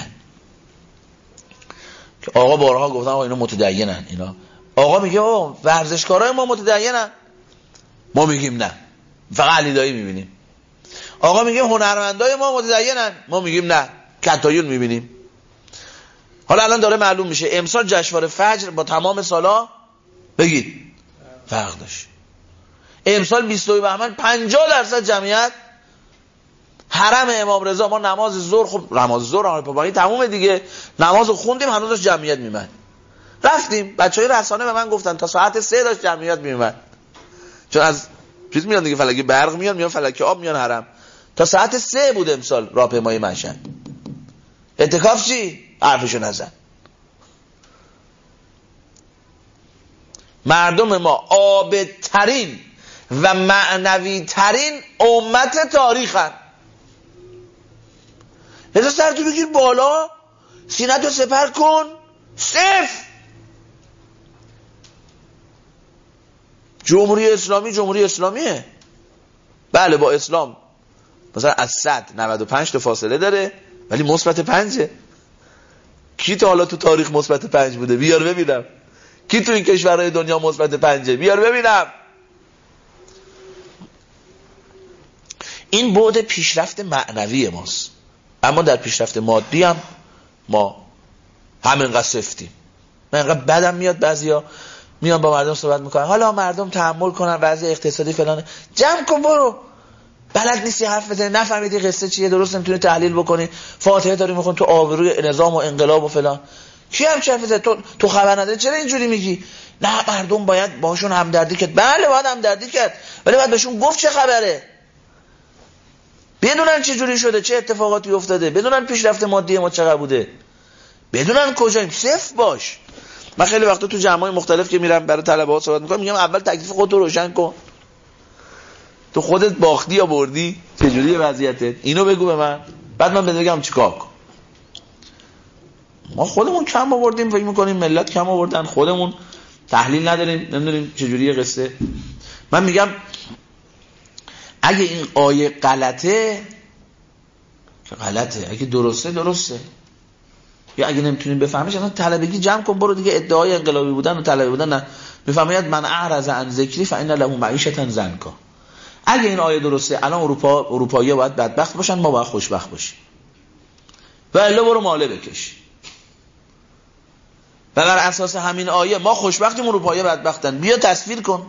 که آقا بارها گفتن آقا اینا متدینن، اینا آقا میگه آقا ورزشکارای ما متدینن، ما میگیم نه فقط علی دایی میبینیم. آقا میگه هنرمندای ما متدینن، ما میگیم نه کتایون میبینیم. حالا الان داره معلوم میشه امسال جشنواره فجر با تمام سالا بگید فرق داشت. امسال بیست و دو بهمن پنجاه درصد جمعیت حرم امام رضا. ما نماز ظهر، خب نماز ظهر پاپایی تموم دیگه، نماز خوندیم هنوز داشت جمعیت میمد. رفتیم بچهای رسانه به من گفتن تا ساعت سه داشت جمعیت میمد، چون از چیز میاد دیگه، فلک برق میاد میاد فلک آب میاد حرم. تا ساعت سه بود امسال راهپیمایی مشهد. اعتکاف چی؟ حرفشو نزن. مردم ما عابدترین و معنوی ترین امت تاریخن. لذا سرتو بگیر بالا، سینتو سپر کن، صف. جمهوری اسلامی جمهوری اسلامیه، بله با اسلام مثلا از صد نود و پنج تا فاصله داره ولی مثبت پنجه. کی تا حالا تو تاریخ مثبت پنج بوده؟ بیار ببینم. کی تو این کشورهای دنیا مثبت پنجه؟ بیار ببینم. این بعد پیشرفت معنوی ماست، اما در پیشرفت مادی هم ما همینقدر سفتیم. من اینقدر بدم میاد بعضیا میان با مردم صحبت میکنن حالا مردم تحمل کنن وضع اقتصادی فلانه. جمع کن برو، بلد نیستی حرف بزنی، نفهمیدی قصه چیه، درست نمیتونی تحلیل بکنی، فاتحه داری میخون تو آبروی نظام و انقلاب و فلان. کی هم چه حرف تو تو خبر نداری؟ چرا اینجوری میگی؟ نه مردم باید باشون همدردی کرد. بله باید همدردی کرد، ولی باید بهشون گفت چه خبره، بدونن چه جوری شده، چه اتفاقاتی افتاده، بدونن پیشرفت مادی ما چقدر بوده، بدونن کجاییم. صفر باش. من خیلی وقتا تو جمعای مختلف که میرم برای طلبه‌ها صحبت میکنم میگم اول تکلیف خودت رو روشن کن. تو خودت باختی یا بردی؟ چجوریه وضعیتت؟ اینو بگو به من، بعد من بگم چیکار کن. ما خودمون کم آوردیم، فکر میکنیم ملت کم آوردن، خودمون تحلیل نداریم، نمیدونیم چجوریه قصه. من میگم اگه این آیه غلطه غلطه، اگه درسته درسته، یا اگه نمیتونیم بفهمیش اصلا طلبگی جمع کن برو دیگه. ادعای انقلابی بودن و طلبی بودن نه. میفهمید من اعرض عن ذکری فإن له معیشة ضنکا. اگه این آیه درسته الان اروپا اروپایی‌ها باید بدبخت باشن، ما باید خوشبخت باشیم. و الا برو ماله بکش. و بر اساس همین آیه ما خوشبختیم اروپایی‌ها بدبختن. بیا تصویر کن.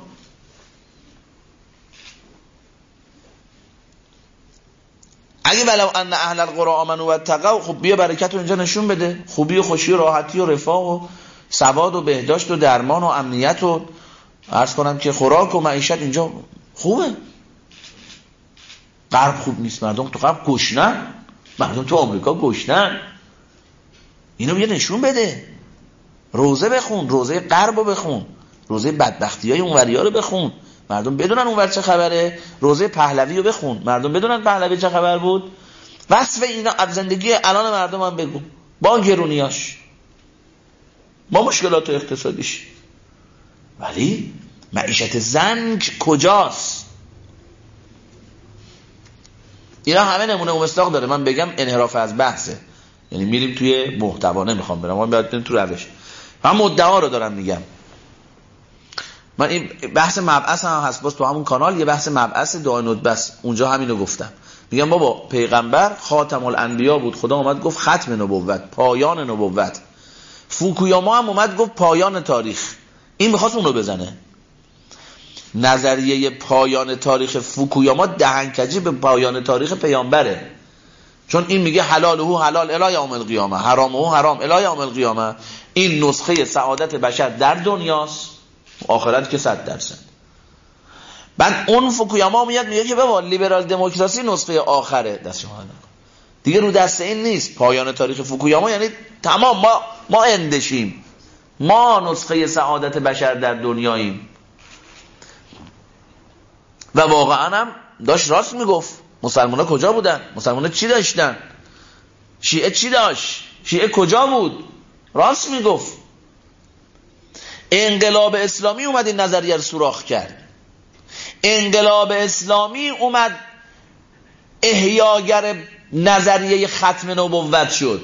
اگه ولو ان اهل القرى آمنوا واتقوا، خب بیا برکت رو اینجا نشون بده، خوبی و خوشی و راحتی و رفاه و ثبات و بهداشت و درمان و امنیت و عرض کنم که خوراک و معیشت اینجا خوبه. غرب خوب نیست، مردم تو غرب گشنن، مردم تو آمریکا گشنن. اینو بیا نشون بده. روزه بخون، روزه غرب رو بخون، روزه بدبختیای اونوریا رو بخون، مردم بدونن اونور چه خبره. روزه پهلوی رو بخون، مردم بدونن پهلوی چه خبر بود. وصف اینا از زندگی الان مردم هم بگو، با گرونیاش، با مشکلات اقتصادیش. ولی معیشت زنگ کجاست؟ اینا همه نمونه و مصداق داره. من بگم انحراف از بحثه، یعنی میریم توی محتوا، نمیخوام برم، من باید بریم تو روش. من مدعا رو دارم میگم. من این بحث مبعث هم هست باز تو همون کانال، یه بحث مبعث دعای ندبه است، اونجا همینو گفتم. میگم بابا پیغمبر خاتم الانبیا بود، خدا اومد گفت ختم نبوت، پایان نبوت. فوکویاما هم اومد گفت پایان تاریخ. این میخواست اونو بزنه. نظریه پایان تاریخ فوکویاما دهنکجی به پایان تاریخ پیامبره، چون این میگه حلال هو حلال الی یوم القیامه، حرام هو حرام الی یوم القیامه. این نسخه سعادت بشر در دنیاست، آخرت که صد درصد. بعد اون فوکویاما میاد میگه که بابا لیبرال دموکراسی نسخه آخره. دست شما دیگه رو دست این نیست. پایان تاریخ فوکویاما یعنی تمام ما ما اندشیم، ما نسخه سعادت بشر در دنیاییم. و واقعا هم داشت راست میگفت. مسلمان ها کجا بودن؟ مسلمان ها چی داشتن؟ شیعه چی داشت؟ شیعه کجا بود؟ راست میگفت. انقلاب اسلامی اومد این نظریه رو سوراخ کرد. انقلاب اسلامی اومد احیاگر نظریه ختم نبوت شد.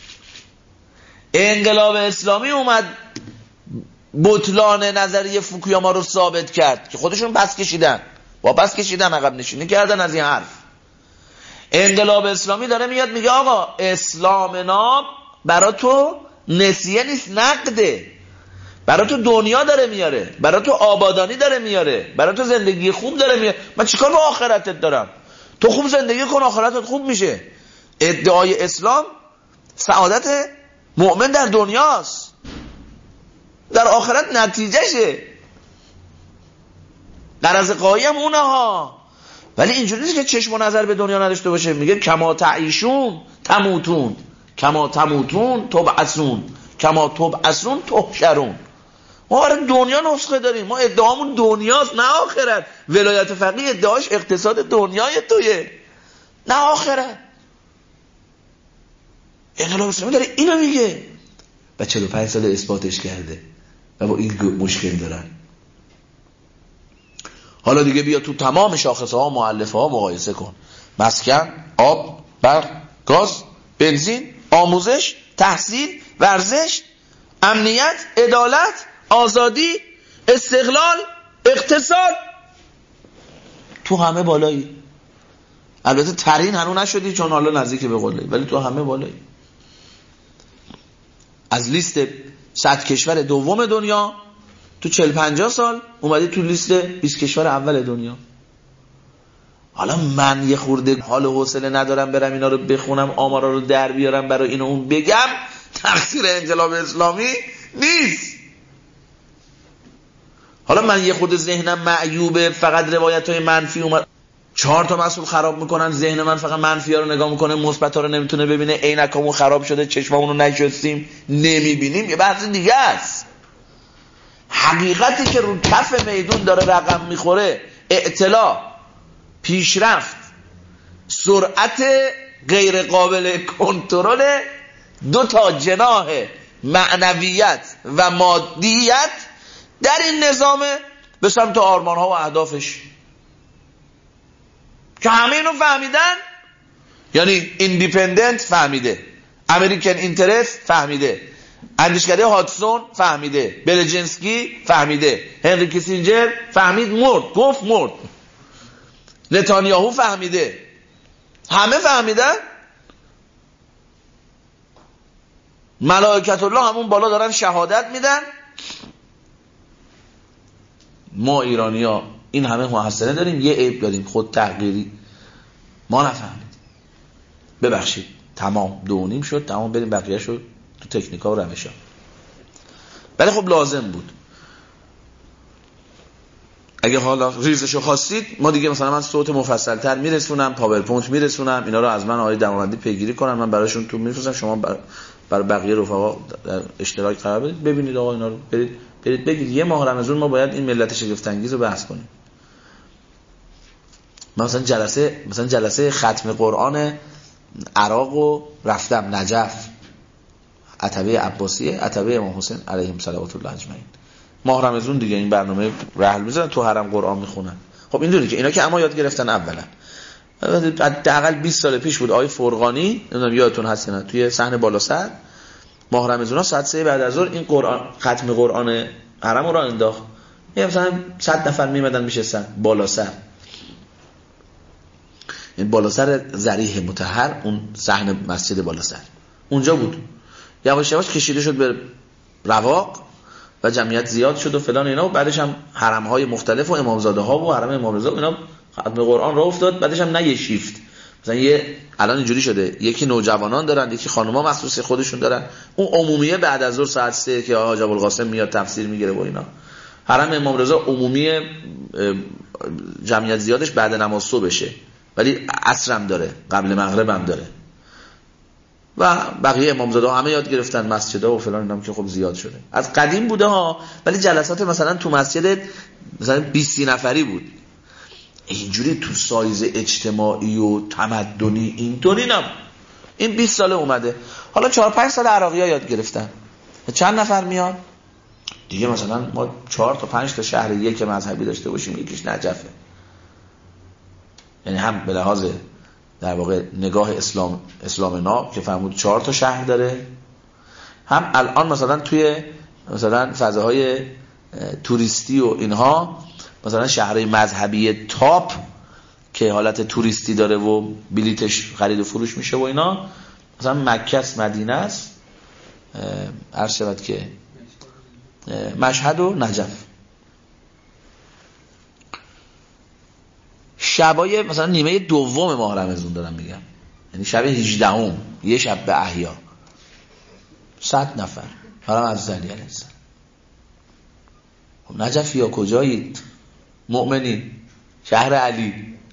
انقلاب اسلامی اومد بطلان نظریه فوکویاما رو ثابت کرد که خودشون پس کشیدن، با پس کشیدن عقب نشینی کردن از این حرف. انقلاب اسلامی داره میاد میگه آقا اسلام ناب برا تو نسیه نیست، نقده. برا تو دنیا داره میاره، برا تو آبادانی داره میاره، برا تو زندگی خوب داره میاره. من چیکار با آخرتت دارم؟ تو خوب زندگی کن آخرتت خوب میشه. ادعای اسلام سعادت مؤمن در دنیاست، در آخرت نتیجهشه. غرض قایم اونه ها. ولی اینجوری نیست که چشم و نظر به دنیا نداشته باشه. میگه کما تعیشون تموتون، کما تموتون تبعثون، کما تبعثون تحشرون. ما برای دنیا نسخه داریم، ما ادعامون دنیاست نه آخرت. ولایت فقیه ادعاش اقتصاد دنیای تویه نه آخرت. انقلاب اسلامی داره اینو میگه و چهل و پنج سال اثباتش کرده و با این مشکل دارن. حالا دیگه بیا تو تمام شاخصه ها مؤلفه ها مقایسه کن. مسکن، آب، برق، گاز، بنزین، آموزش، تحصیل، ورزش، امنیت، عدالت، آزادی، استقلال، اقتصاد، تو همه بالایی. البته ترین هنو نشدی چون حالا نزدیک به قله، ولی تو همه بالایی. از لیست صد کشور دوم دنیا تو چهل پنجاه سال اومدی تو لیست بیست کشور اول دنیا. حالا من یه خورده حال و حوصله ندارم برم اینا رو بخونم، آمارا رو در بیارم برای اینو اون بگم، تقصیر انقلاب اسلامی نیست. حالا من یه خورده ذهنم معیوبه، فقط روایت های منفی اومد، چهار تا مسئول خراب میکنن، ذهن من فقط منفی ها رو نگاه میکنه، مثبت ها رو نمیتونه ببینه، عینکامون خراب شده، چشمامون رو نشستیم نمیبینیم، یه بحث دیگه است. حقیقتی که رو کف میدون داره رقم میخوره، اطلاع، پیشرفت، سرعت غیر قابل کنترل دو تا جناح معنویت و مادیت در این نظام به سمت آرمان ها و اهدافش که همه اینو فهمیدن. یعنی ایندیپندنت فهمیده، امریکن اینترست فهمیده، اندیشکده هاتسون فهمیده، بلجنسکی فهمیده، هنری کیسینجر فهمید مرد، گفت مرد، نتانیاهو فهمیده، همه فهمیدن. ملائکت الله همون بالا دارن شهادت میدن. ما ایرانی ها این همه محسنه داریم، یه عیب داریم، خود تحقیری. ما نفهمید، ببخشید، تمام دو و نیم شد، تمام بریم بقیه شد تو تکنیکا و روشا. ولی خب لازم بود. اگه حالا ریزشو خواستید ما دیگه مثلا من صوت مفصل تر میرسونم، پاورپوینت میرسونم، اینا رو از من آقای دماوندی پیگیری کنن، من براشون تو میفرستم، شما بر برای بقیه رفقا در اشتراک قرار بدید، ببینید آقا اینا رو، برید برید بگید یه ماه رمضان ما باید این ملت شگفت انگیز رو بحث کنیم. من مثلا جلسه مثلا جلسه ختم قرآن عراق رو رفتم، نجف، عتبه عباسیه، عتبه امام حسین علیهم صلوات الله اجمعین. ماه رمضان دیگه این برنامه رحل میزنن، تو حرم قرآن میخونن. خب اینجوری که اینا که اما یاد گرفتن اولا. حداقل بیست سال پیش بود آقای فرغانی، نمیدونم یادتون هست نه، توی صحن بالا سر ماه رمضان ساعت سه بعد از ظهر این قرآن ختم قرآن حرم رو انداخت. یه مثلا صد نفر میمدن میشستن بالا سر، این بالا سر ذریح مطهر، اون صحن مسجد بالا سر اونجا بود. یواش یواش کشیده شد به رواق و جمعیت زیاد شد و فلان اینا، و بعدش هم حرم‌های مختلف و امامزاده ها و حرم امام رضا اینا ختم قرآن راه افتاد. بعدش هم نه یه شیفت، مثلا یه الان اینجوری شده یکی نوجوانان دارن، یکی خانوما مخصوص خودشون دارن، اون عمومیه بعد از ظهر ساعت سه که حاج ابوالقاسم میاد تفسیر میگیره و اینا. حرم امام رضا عمومی جمعیت زیادش بعد نماز صبح بشه، ولی عصر هم داره، قبل مغرب هم داره، و بقیه امامزاده همه یاد گرفتن مسجدها و فلان اینام که خب زیاد شده. از قدیم بوده ها، ولی جلسات مثلا تو مسجد مثلا بیست نفری بود. اینجوری تو سایز اجتماعی و تمدنی اینطوری نم. این بیست ساله اومده. حالا چهار پنج سال عراقی‌ها یاد گرفتن. چند نفر میاد؟ دیگه مثلا ما چهار تا پنج تا شهر یک مذهبی داشته باشیم، یکیش نجفه. یعنی هم به لحاظ در واقع نگاه اسلام اسلام ناب که فرمود چهار تا شهر داره، هم الان مثلا توی مثلا فضاهای توریستی و اینها مثلا شهرهای مذهبی تاپ که حالت توریستی داره و بلیتش خرید و فروش میشه و اینا، مثلا مکه است، مدینه است، عرض شود که مشهد و نجف. شبای مثلا نیمه دوم ماه رمضان دارم میگم، یعنی شب هجدهم، یه شب به احیا صد نفر حرم افضلی علیه السلام. نجف یا کجایید مؤمنین؟ شهر علی،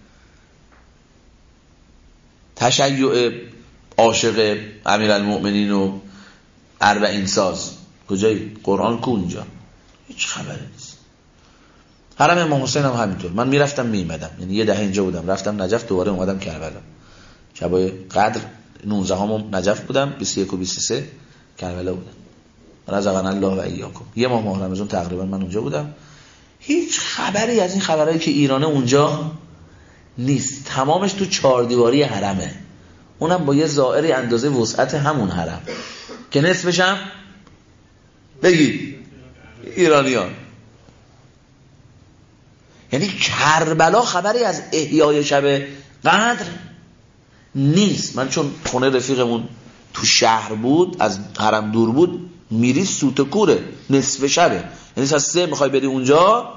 تشیع عاشق امیرالمؤمنین و اربعین ساز کجایید؟ قرآن کو اونجا؟ هیچ خبری نیست. حرم امام حسین هم همینطور. من میرفتم میمدم، یعنی یه دهه اینجا بودم، رفتم نجف، دوباره اومدم کربلا. شبای قدر نوزدهم نجف بودم، بیست و یک و بیست و سه کربلا بودم. رزقنا الله و ایاکم. یه ماه ماه رمضان تقریبا من اونجا بودم. هیچ خبری از این خبرایی که ایرانه اونجا نیست. تمامش تو چهار دیواری حرمه، اونم با یه زائری اندازه وسعت همون حرم که نصفش هم بگید ایرانیان. یعنی کربلا خبری از احیای شب قدر نیست. من چون خونه رفیقمون تو شهر بود، از حرم دور بود، میری سوتکوره، نصف شبه، یعنی ساعت سه میخوای بری اونجا،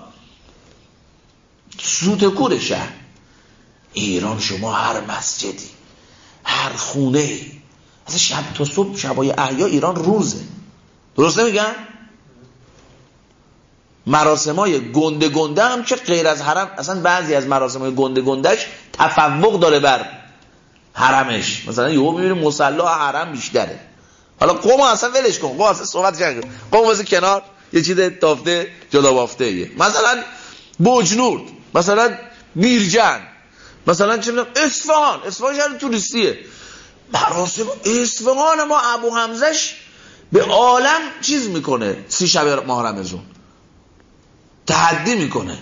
سوتکور شهر. ایران شما هر مسجدی، هر خونه ای، اصلا شب تا صبح شبای احیا ایران روزه. درست نمیگم؟ مراسمای گنده گنده هم که غیر از حرم، اصلا بعضی از مراسمای گنده گندهش تفوق داره بر حرمش. مثلا یهو میبینی مصلی حرم بیشتره. حالا قوم اصلا ولش کن، قوم اصلا صحبت کنه، قوم واسه کنار، یه چیز تافته جدا بافته ایه. مثلا بوجنورد، مثلا میرجن، مثلا چه میدونم اصفهان، اصفهان شهر توریستیه. مراسم اصفهان ما ابو حمزش به عالم چیز میکنه، سی شب ماه رمضان تحدی میکنه.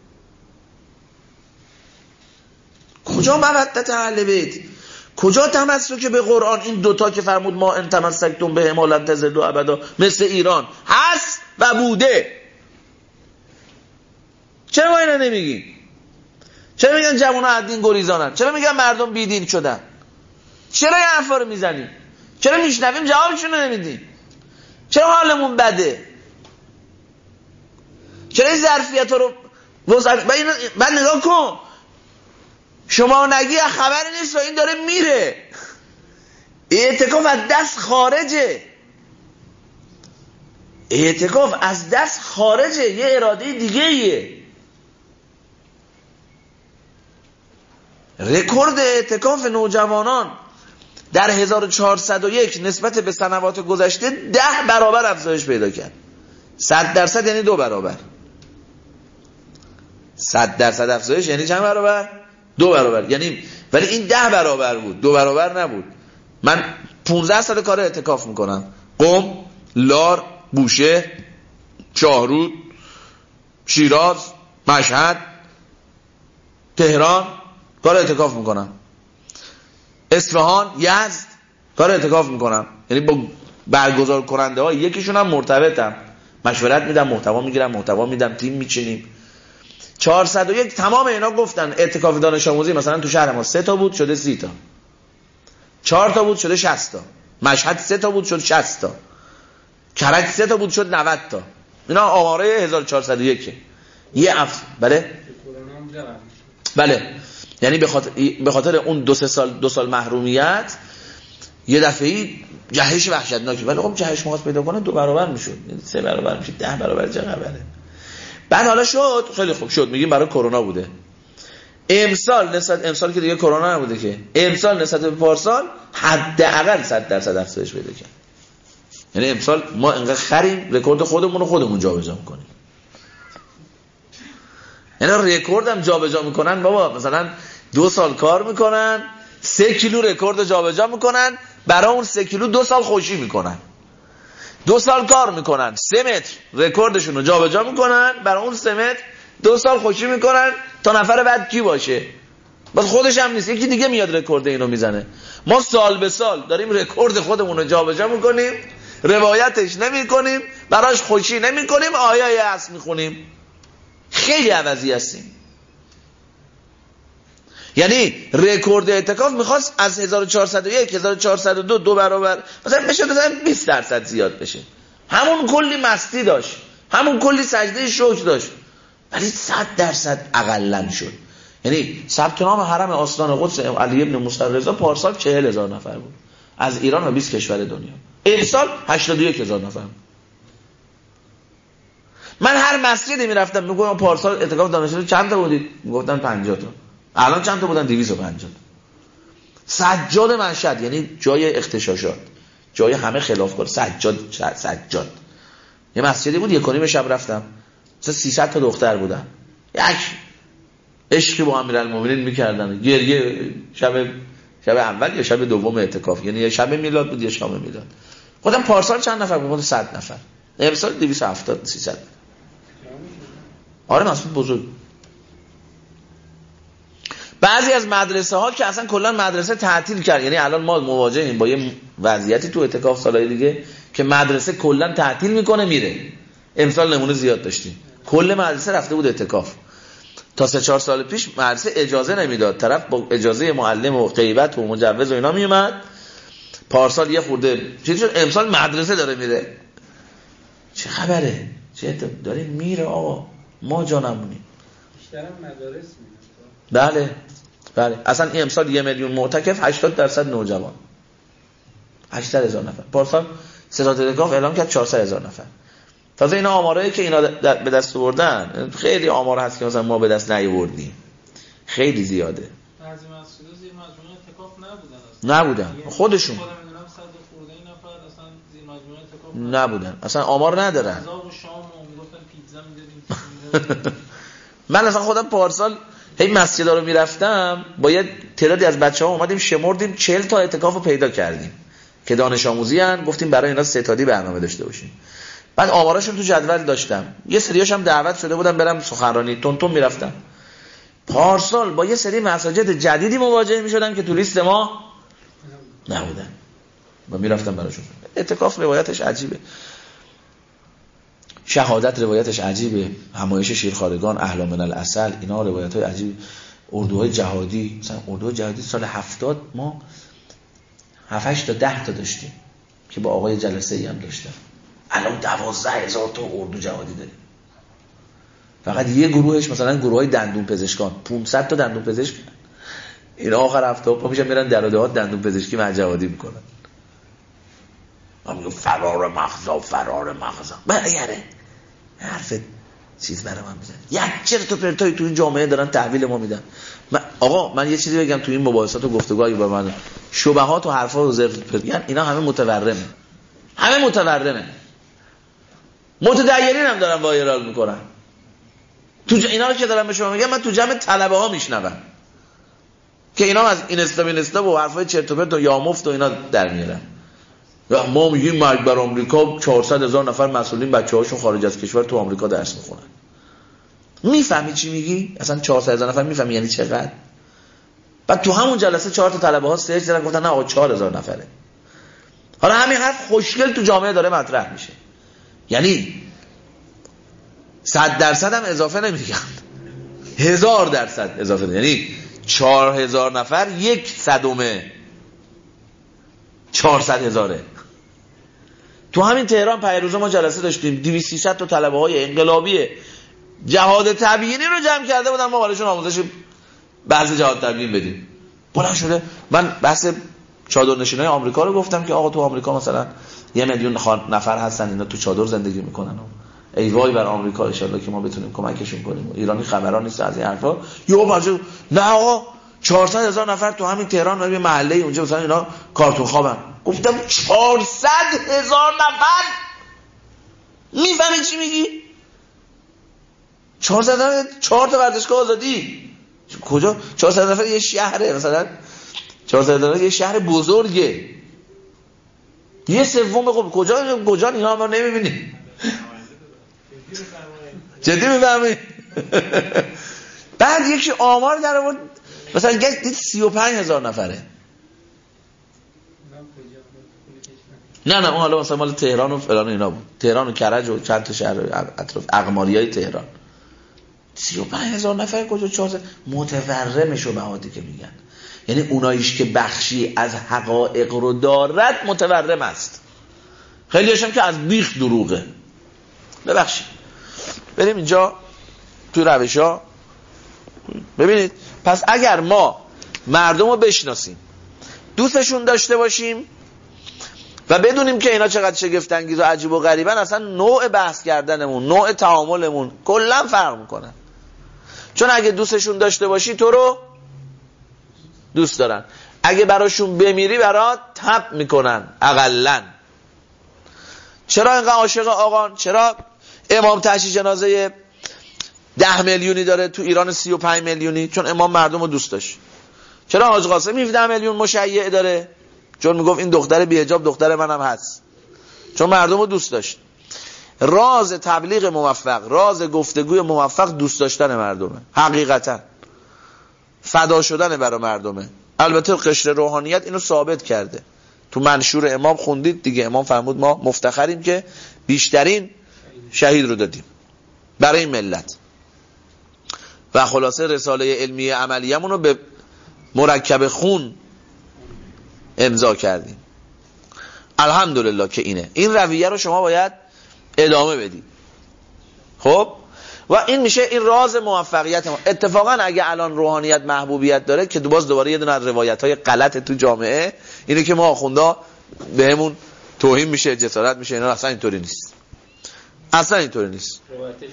کجا مودت اهل بیت؟ کجا تمسک به قرآن؟ این دوتا که فرمود ما ان تمسکتم به ما لن تضلوا ابدا، مثل ایران هست و بوده. چرا ما اینا نمیگیم؟ چرا میگن جوونا از دین گریزانن؟ چرا میگن مردم بیدین شدن؟ چرا این حرفا رو میزنیم؟ چرا میشنویم جوابشون رو نمیدیم؟ چرا حالمون بده؟ چرا این ظرفیت رو وسعت بعد نگاه کن، شما نگی خبری نیست و این داره میره. اعتکاف از دست خارجه، اعتکاف از دست خارجه، یه اراده دیگه ایه. رکورد اعتکاف نوجوانان در هزار و چهارصد و یک نسبت به سنوات گذشته ده برابر افزایش پیدا کرد. صد درصد یعنی دو برابر. صد درصد افزایش یعنی چند برابر؟ دو برابر. یعنی ولی این ده برابر بود، دو برابر نبود. من پونزده سال کار اعتکاف میکنم، قم، لار، بوشه، شاهرود، شیراز، مشهد، تهران کار اعتکاف میکنم، اصفهان، یزد کار اعتکاف میکنم. یعنی با برگزار کننده ها، یکیشون هم مرتبطم، مشورت میدم، محتوا میگیرم، محتوا میدم، تیم میچینیم. چهارصد و یک تمام اینا گفتن اعتکاف دانش آموزی مثلا تو شهر ما سه تا بود شده سی تا، چهار تا بود شده شصت تا، مشهد سه تا بود شد شصت تا، کرج سه تا بود شد نود تا. اینا آماره هزار و چهارصد و یک. یه اف بله بله یعنی به خاطر به خاطر اون دو سه سال دو سال محرومیت یه دفعه‌ای جهش وحشتناکی. ولی خب جهش مواس پیدا کنه دو برابر میشد، یعنی سه برابر میشد، ده برابر چه خبره. بعد حالا شد خیلی خوب شد، میگیم برای کرونا بوده. امسال نسبت امسال که دیگه کرونا نبوده که، امسال نسبت به پارسال حداقل صد درصد افزایش پیدا کرد. یعنی امسال ما انقدر خریم رکورد خودمون رو خودمون جابجا میکنیم. یعنی رکورد هم جابجا میکنن بابا، مثلا دو سال کار میکنن سه کیلو رکورد جابجا میکنن، برای اون سه کیلو دو سال خوشی میکنن. دو سال کار میکنن سه متر رکوردشون رو جابجا میکنن، برای اون سه متر دو سال خوشی میکنن تا نفر بعد کی باشه. بس خودش هم نیست، یکی دیگه میاد رکورد اینو میزنه. ما سال به سال داریم رکورد خودمون رو جابجا میکنیم، روایتش نمیکنیم، براش خوشی نمیکنیم، آیه هست میخونیم. خیلی عوضی هستیم. یعنی رکورد اعتکاف میخواست از هزار و چهارصد و یک هزار و چهارصد و دو دو برابر مثلا بشه، مثلا بیست درصد زیاد بشه. همون کلی مستی داشت، همون کلی سجده شکر داشت، ولی صد درصد اقلن شد. یعنی ثبت نام حرم آستان قدس علی ابن موسی رضا پارسال چهل هزار نفر بود از ایران و بیست کشور دنیا. امسال هشتاد و یک هزار نفر. من هر مسجدی میرفتم میگفتم پارسال اعتکاف دانشجو چند تا بودید؟ میگفتن پنجاه تا. الان چند تا بودن؟ دویست و پنجاه. سجاد مشهد یعنی جای اغتشاشات، جای همه خلاف کار. سجاد سجاد یه مسجدی بود، یک و نیم شب رفتم، مثلا سیصد تا دختر بودن، یک عشقی با امیرالمومنین میکردن، گریه شب شب اول یا شب دوم اعتکاف، یعنی یه شب میلاد بود یا شام میلاد. خودم پارسال چند نفر بود؟ صد نفر. امسال دویست و هفتاد سیصد. آره مسجد بزرگ. بعضی از مدرسه ها که اصلا کلا مدرسه تعطیل کرد، یعنی الان ما مواجهیم با یه وضعیتی تو اعتکاف سالهای دیگه که مدرسه کلا تعطیل میکنه میره. امسال نمونه زیاد داشتیم، کل مدرسه رفته بود اعتکاف. تا سه چهار سال پیش مدرسه اجازه نمیداد، طرف با اجازه معلم و غیبت و مجوز و اینا میومد. پارسال یه خورده چیزی شد، امسال مدرسه داره میره. چه خبره؟ چه داره میره آقا، ما جانمونیم. بیشتر مدارس میره. بله بله اصلا این امسال یه میلیون معتکف، هشتاد درصد نوجوان، هشتاد هزار نفر. پارسال ستاد اعتکاف اعلام کرد چهارصد هزار نفر. تازه اینا آمارایی که اینا به دست آوردن خیلی آمار هست که مثلا ما به دست نیاوردیم، خیلی زیاده. بعضی مسجدها زیر مجموعه اعتکاف نبودن اصلا. نبودن خودشون. خودم میدونم صد خورده این نفر اصلا زیر مجموعه اعتکاف نبودن، اصلا آمار ندارن. غذا و شام و میگفتن پیتزا میدادیم. من اصلا خودم پارسال هی مسجدا رو میرفتم، با یه تعدادی از بچه‌ها اومدیم شمردیم چهل تا اعتکاف رو پیدا کردیم که دانش آموزی ان، گفتیم برای اینا ستادی برنامه داشته باشیم. بعد آماراشون تو جدول داشتم، یه سریاش هم دعوت شده بودم برم سخنرانی، تون تون میرفتم. پارسال با یه سری مساجد جدیدی مواجه میشدم که تو لیست ما نبودن و میرفتم براشون. اعتکاف روایتش عجیبه، شهادت روایتش عجیبه، همایش شیرخوارگان، اهل من العسل، اینا روایت‌های عجیب. اردوهای جهادی، مثلا اردوهای جهادی سال هفتاد ما هفت هشت تا ده تا داشتیم که با آقای جلسه‌ای هم داشتم. الان دوازده هزار تا اردو جهادی داریم. فقط یه گروهش مثلا گروهای دندون پزشکان پانصد تا دندون پزشک، اینا آخر هفته ها میشن میرن در و دهات دندون پزشکی مع جهادی میکنن. ما میگم فرار مغزا فرار مغزا برگره حرف چیز برای من میزن. یک چرت و پرتایی تو این جامعه دارن تحویل ما میدن. من آقا من یه چیزی بگم تو این مباحثات و گفتگوهایی با من، شبهات و حرفا و زرت میگن، اینا همه متورمه، همه متورمه. متدینین هم دارن وایرال میکنن. تو ج... اینا رو که دارم به شما میگم، من تو جمع طلبه ها میشنوم که اینا از این استا این استا و حرفای چرت و پرت و یا مفت و اینا در میارن. یا ما میگیم مرگ بر آمریکا، چهارصد هزار نفر مسئولین بچه‌هاشون خارج از کشور تو آمریکا درس میخونن. میفهمی چی میگی؟ اصلا چهارصد هزار نفر میفهمی یعنی چقدر؟ بعد تو همون جلسه چهار تا طلبه ها سرچ کردن گفتن نه آقا چهار هزار نفره. حالا همین حرف خوشگل تو جامعه داره مطرح میشه. یعنی صد درصد هم اضافه نمیگن، هزار درصد اضافه نمیگن. یعنی چهار هزار نفر یک صدومه چهارصد هزاره. تو همین تهران پیروزه ما جلسه داشتیم، دویست سیصد تا طلبه های انقلابی جهاد تبیینی رو جمع کرده بودن، ما برایشون آموزش بعضی جهاد تبیین بدیم. بلند شده من بحث چادرنشینای آمریکا رو گفتم که آقا تو آمریکا مثلا یه میلیون نفر هستن، اینا تو چادر زندگی میکنن، ای وای بر آمریکا، ان شاءالله که ما بتونیم کمکشون کنیم. ایرانی خبران نیست از این حرفا. یهو باجو نه آقا چهارصد هزار نفر تو همین تهران، یه محله اونجا مثلا اینا کارتون خوابن. گفتم چهارصد هزار نفر، میفهمی چی میگی؟ چهارصد نفر چهار تا ورزشگاه آزادی. کجا چهارصد نفر؟ یه شهره، مثلا چهارصد نفر یه شهر بزرگه، یه سوم. خب کجا کجا اینا ما نمیبینیم؟ جدی میفهمی؟ بعد یکی آمار در آورد مثلا دید سی و پنج هزار نفره. نه نه اون حالا مثلا مال تهران و فلان اینا بود، تهران و کرج و چند تا شهر اطراف اقماریای تهران. سی و پنج هزار نفر کجا؟ چهارصد متورمشو بهاتی که میگن، یعنی اوناییش که بخشی از حقایق رو دارد متورم است، خیلی هاشم که از بیخ دروغه. ببخشید بریم اینجا تو روش ها ببینید. پس اگر ما مردم رو بشناسیم، دوستشون داشته باشیم و بدونیم که اینا چقدر شگفت انگیز و عجیب و غریبن، اصلا نوع بحث کردنمون، نوع تعاملمون کلا فرق میکنه. چون اگه دوستشون داشته باشی تو رو دوست دارن، اگه براشون بمیری برات تب میکنن اقلن. چرا اینقدر عاشق آقان؟ چرا امام تشییع جنازه ده میلیونی داره تو ایران سی و پنج میلیونی؟ چون امام مردم رو دوست داشت. چرا حاج قاسم هفده میلیون مشیع داره؟ چون میگفت این دختر بی حجاب دختر منم هست، چون مردم رو دوست داشت. راز تبلیغ موفق، راز گفتگوی موفق دوست داشتن مردمه، حقیقتا فدا شدن برای مردمه. البته قشر روحانیت اینو ثابت کرده. تو منشور امام خوندید دیگه، امام فرمود ما مفتخریم که بیشترین شهید رو دادیم برای این ملت و خلاصه رساله علمی عملیمون رو به مرکب خون امضا کردیم. الحمدلله که اینه، این رویه رو شما باید ادامه بدید. خب و این میشه این راز موفقیت ما. اتفاقا اگه الان روحانیت محبوبیت داره که باز دوباره یه دونه از روایت‌های غلط تو جامعه اینه که ما آخوندا بهمون توهین میشه، جسارت میشه، اینا اصلا اینطوری نیست، اصلا اینطوری نیست.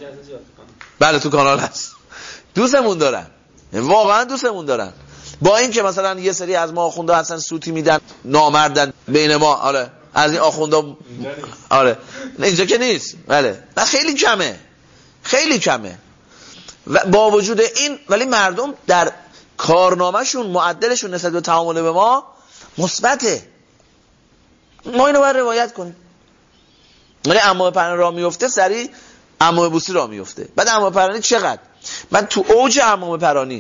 بله تو کانال هست، دوستمون دارن، واقعا دوستمون دارن. با این که مثلا یه سری از ما آخوندا هستن سوتی میدن، نامردن بین ما، آره از این آخوندا، آره اینجا که نیست، بله و خیلی کمه، خیلی کمه. و با وجود این ولی مردم در کارنامه‌شون، معدلشون نسبت به تعامل به ما مثبته. ما اینو باید روایت کنیم. ولی عمو پرانی راه میفته، سری عمو بوسی راه میفته. بعد عمو پرانی چقدر؟ من تو اوج عمو پرانی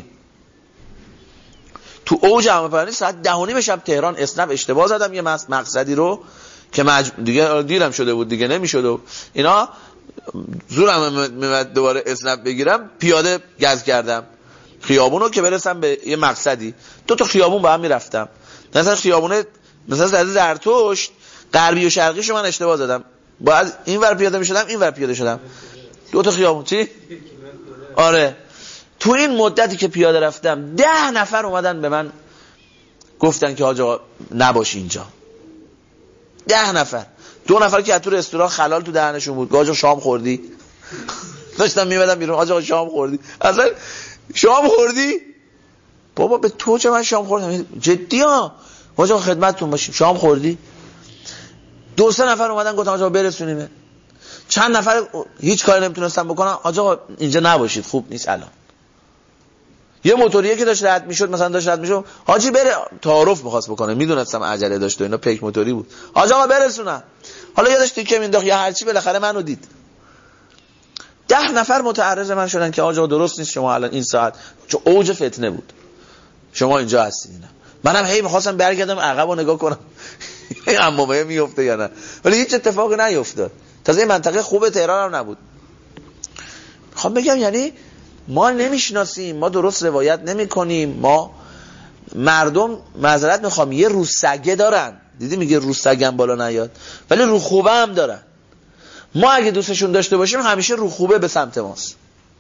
تو اوج عمو پرانی ساعت ده و نیم شب تهران اسنپ اشتباه زدم یه مقصدی رو که مج... دیگه دیرم شده بود، دیگه نمیشد و اینا، زورم میمد دوباره اسنپ بگیرم، پیاده گز کردم خیابونو که برسم به یه مقصدی. دو تا خیابون با هم میرفتم، مثلا خیابونه مثلا زده زرتشت غربی و شرقیشو من اشتباه زدم، باید این ور پیاده میشدم این ور پیاده شدم، دو تا خیابون. چی؟ آره تو این مدتی که پیاده رفتم ده نفر اومدن به من گفتن که آقا نباش اینجا. ده نفر. دو نفر که تو رستوران خلال تو دهنشون بود، آقا شام خوردی؟ داشتم میمدم بیرون، آقا شام خوردی؟ اصلا شام خوردی؟ بابا به تو چه من شام خوردم؟ جدی ها؟ آقا خدمتتون باشیم، شام خوردی؟ دو سه نفر اومدن گفتن آقا برسونیم. چند نفر هیچ کاری نمیتونستم بکنم، آقا اینجا نباشید خوب نیست الان. یه موتوریه که داشت رد میشد، مثلا داشت رد میشد، حاجی بره، تعارف می‌خواست بکنه، میدونستم عجله داشت و اینا، پیک موتوری بود، آقا برسونم. حالا یادش تیکه مینداخت یا هرچی، بالاخره منو دید. ده نفر متعرض من شدن که آقا درست نیست شما الان این ساعت، چون اوج فتنه بود شما اینجا هستید. اینا منم هی می‌خواستم برگردم عقب و نگاه کنم عمومه میفته یا نه، ولی هیچ اتفاقی نیفتاد. تازه منطقه خوب تهران هم نبود. خب بگم یعنی ما نمیشناسیم، ما درست روایت نمی کنیم، ما مردم معذرت میخوام یه رو سگه دارن، دیدی میگه رو سگم بالا نیاد، ولی رو خوبه هم دارن. ما اگه دوستشون داشته باشیم همیشه رو خوبه به سمت ماست،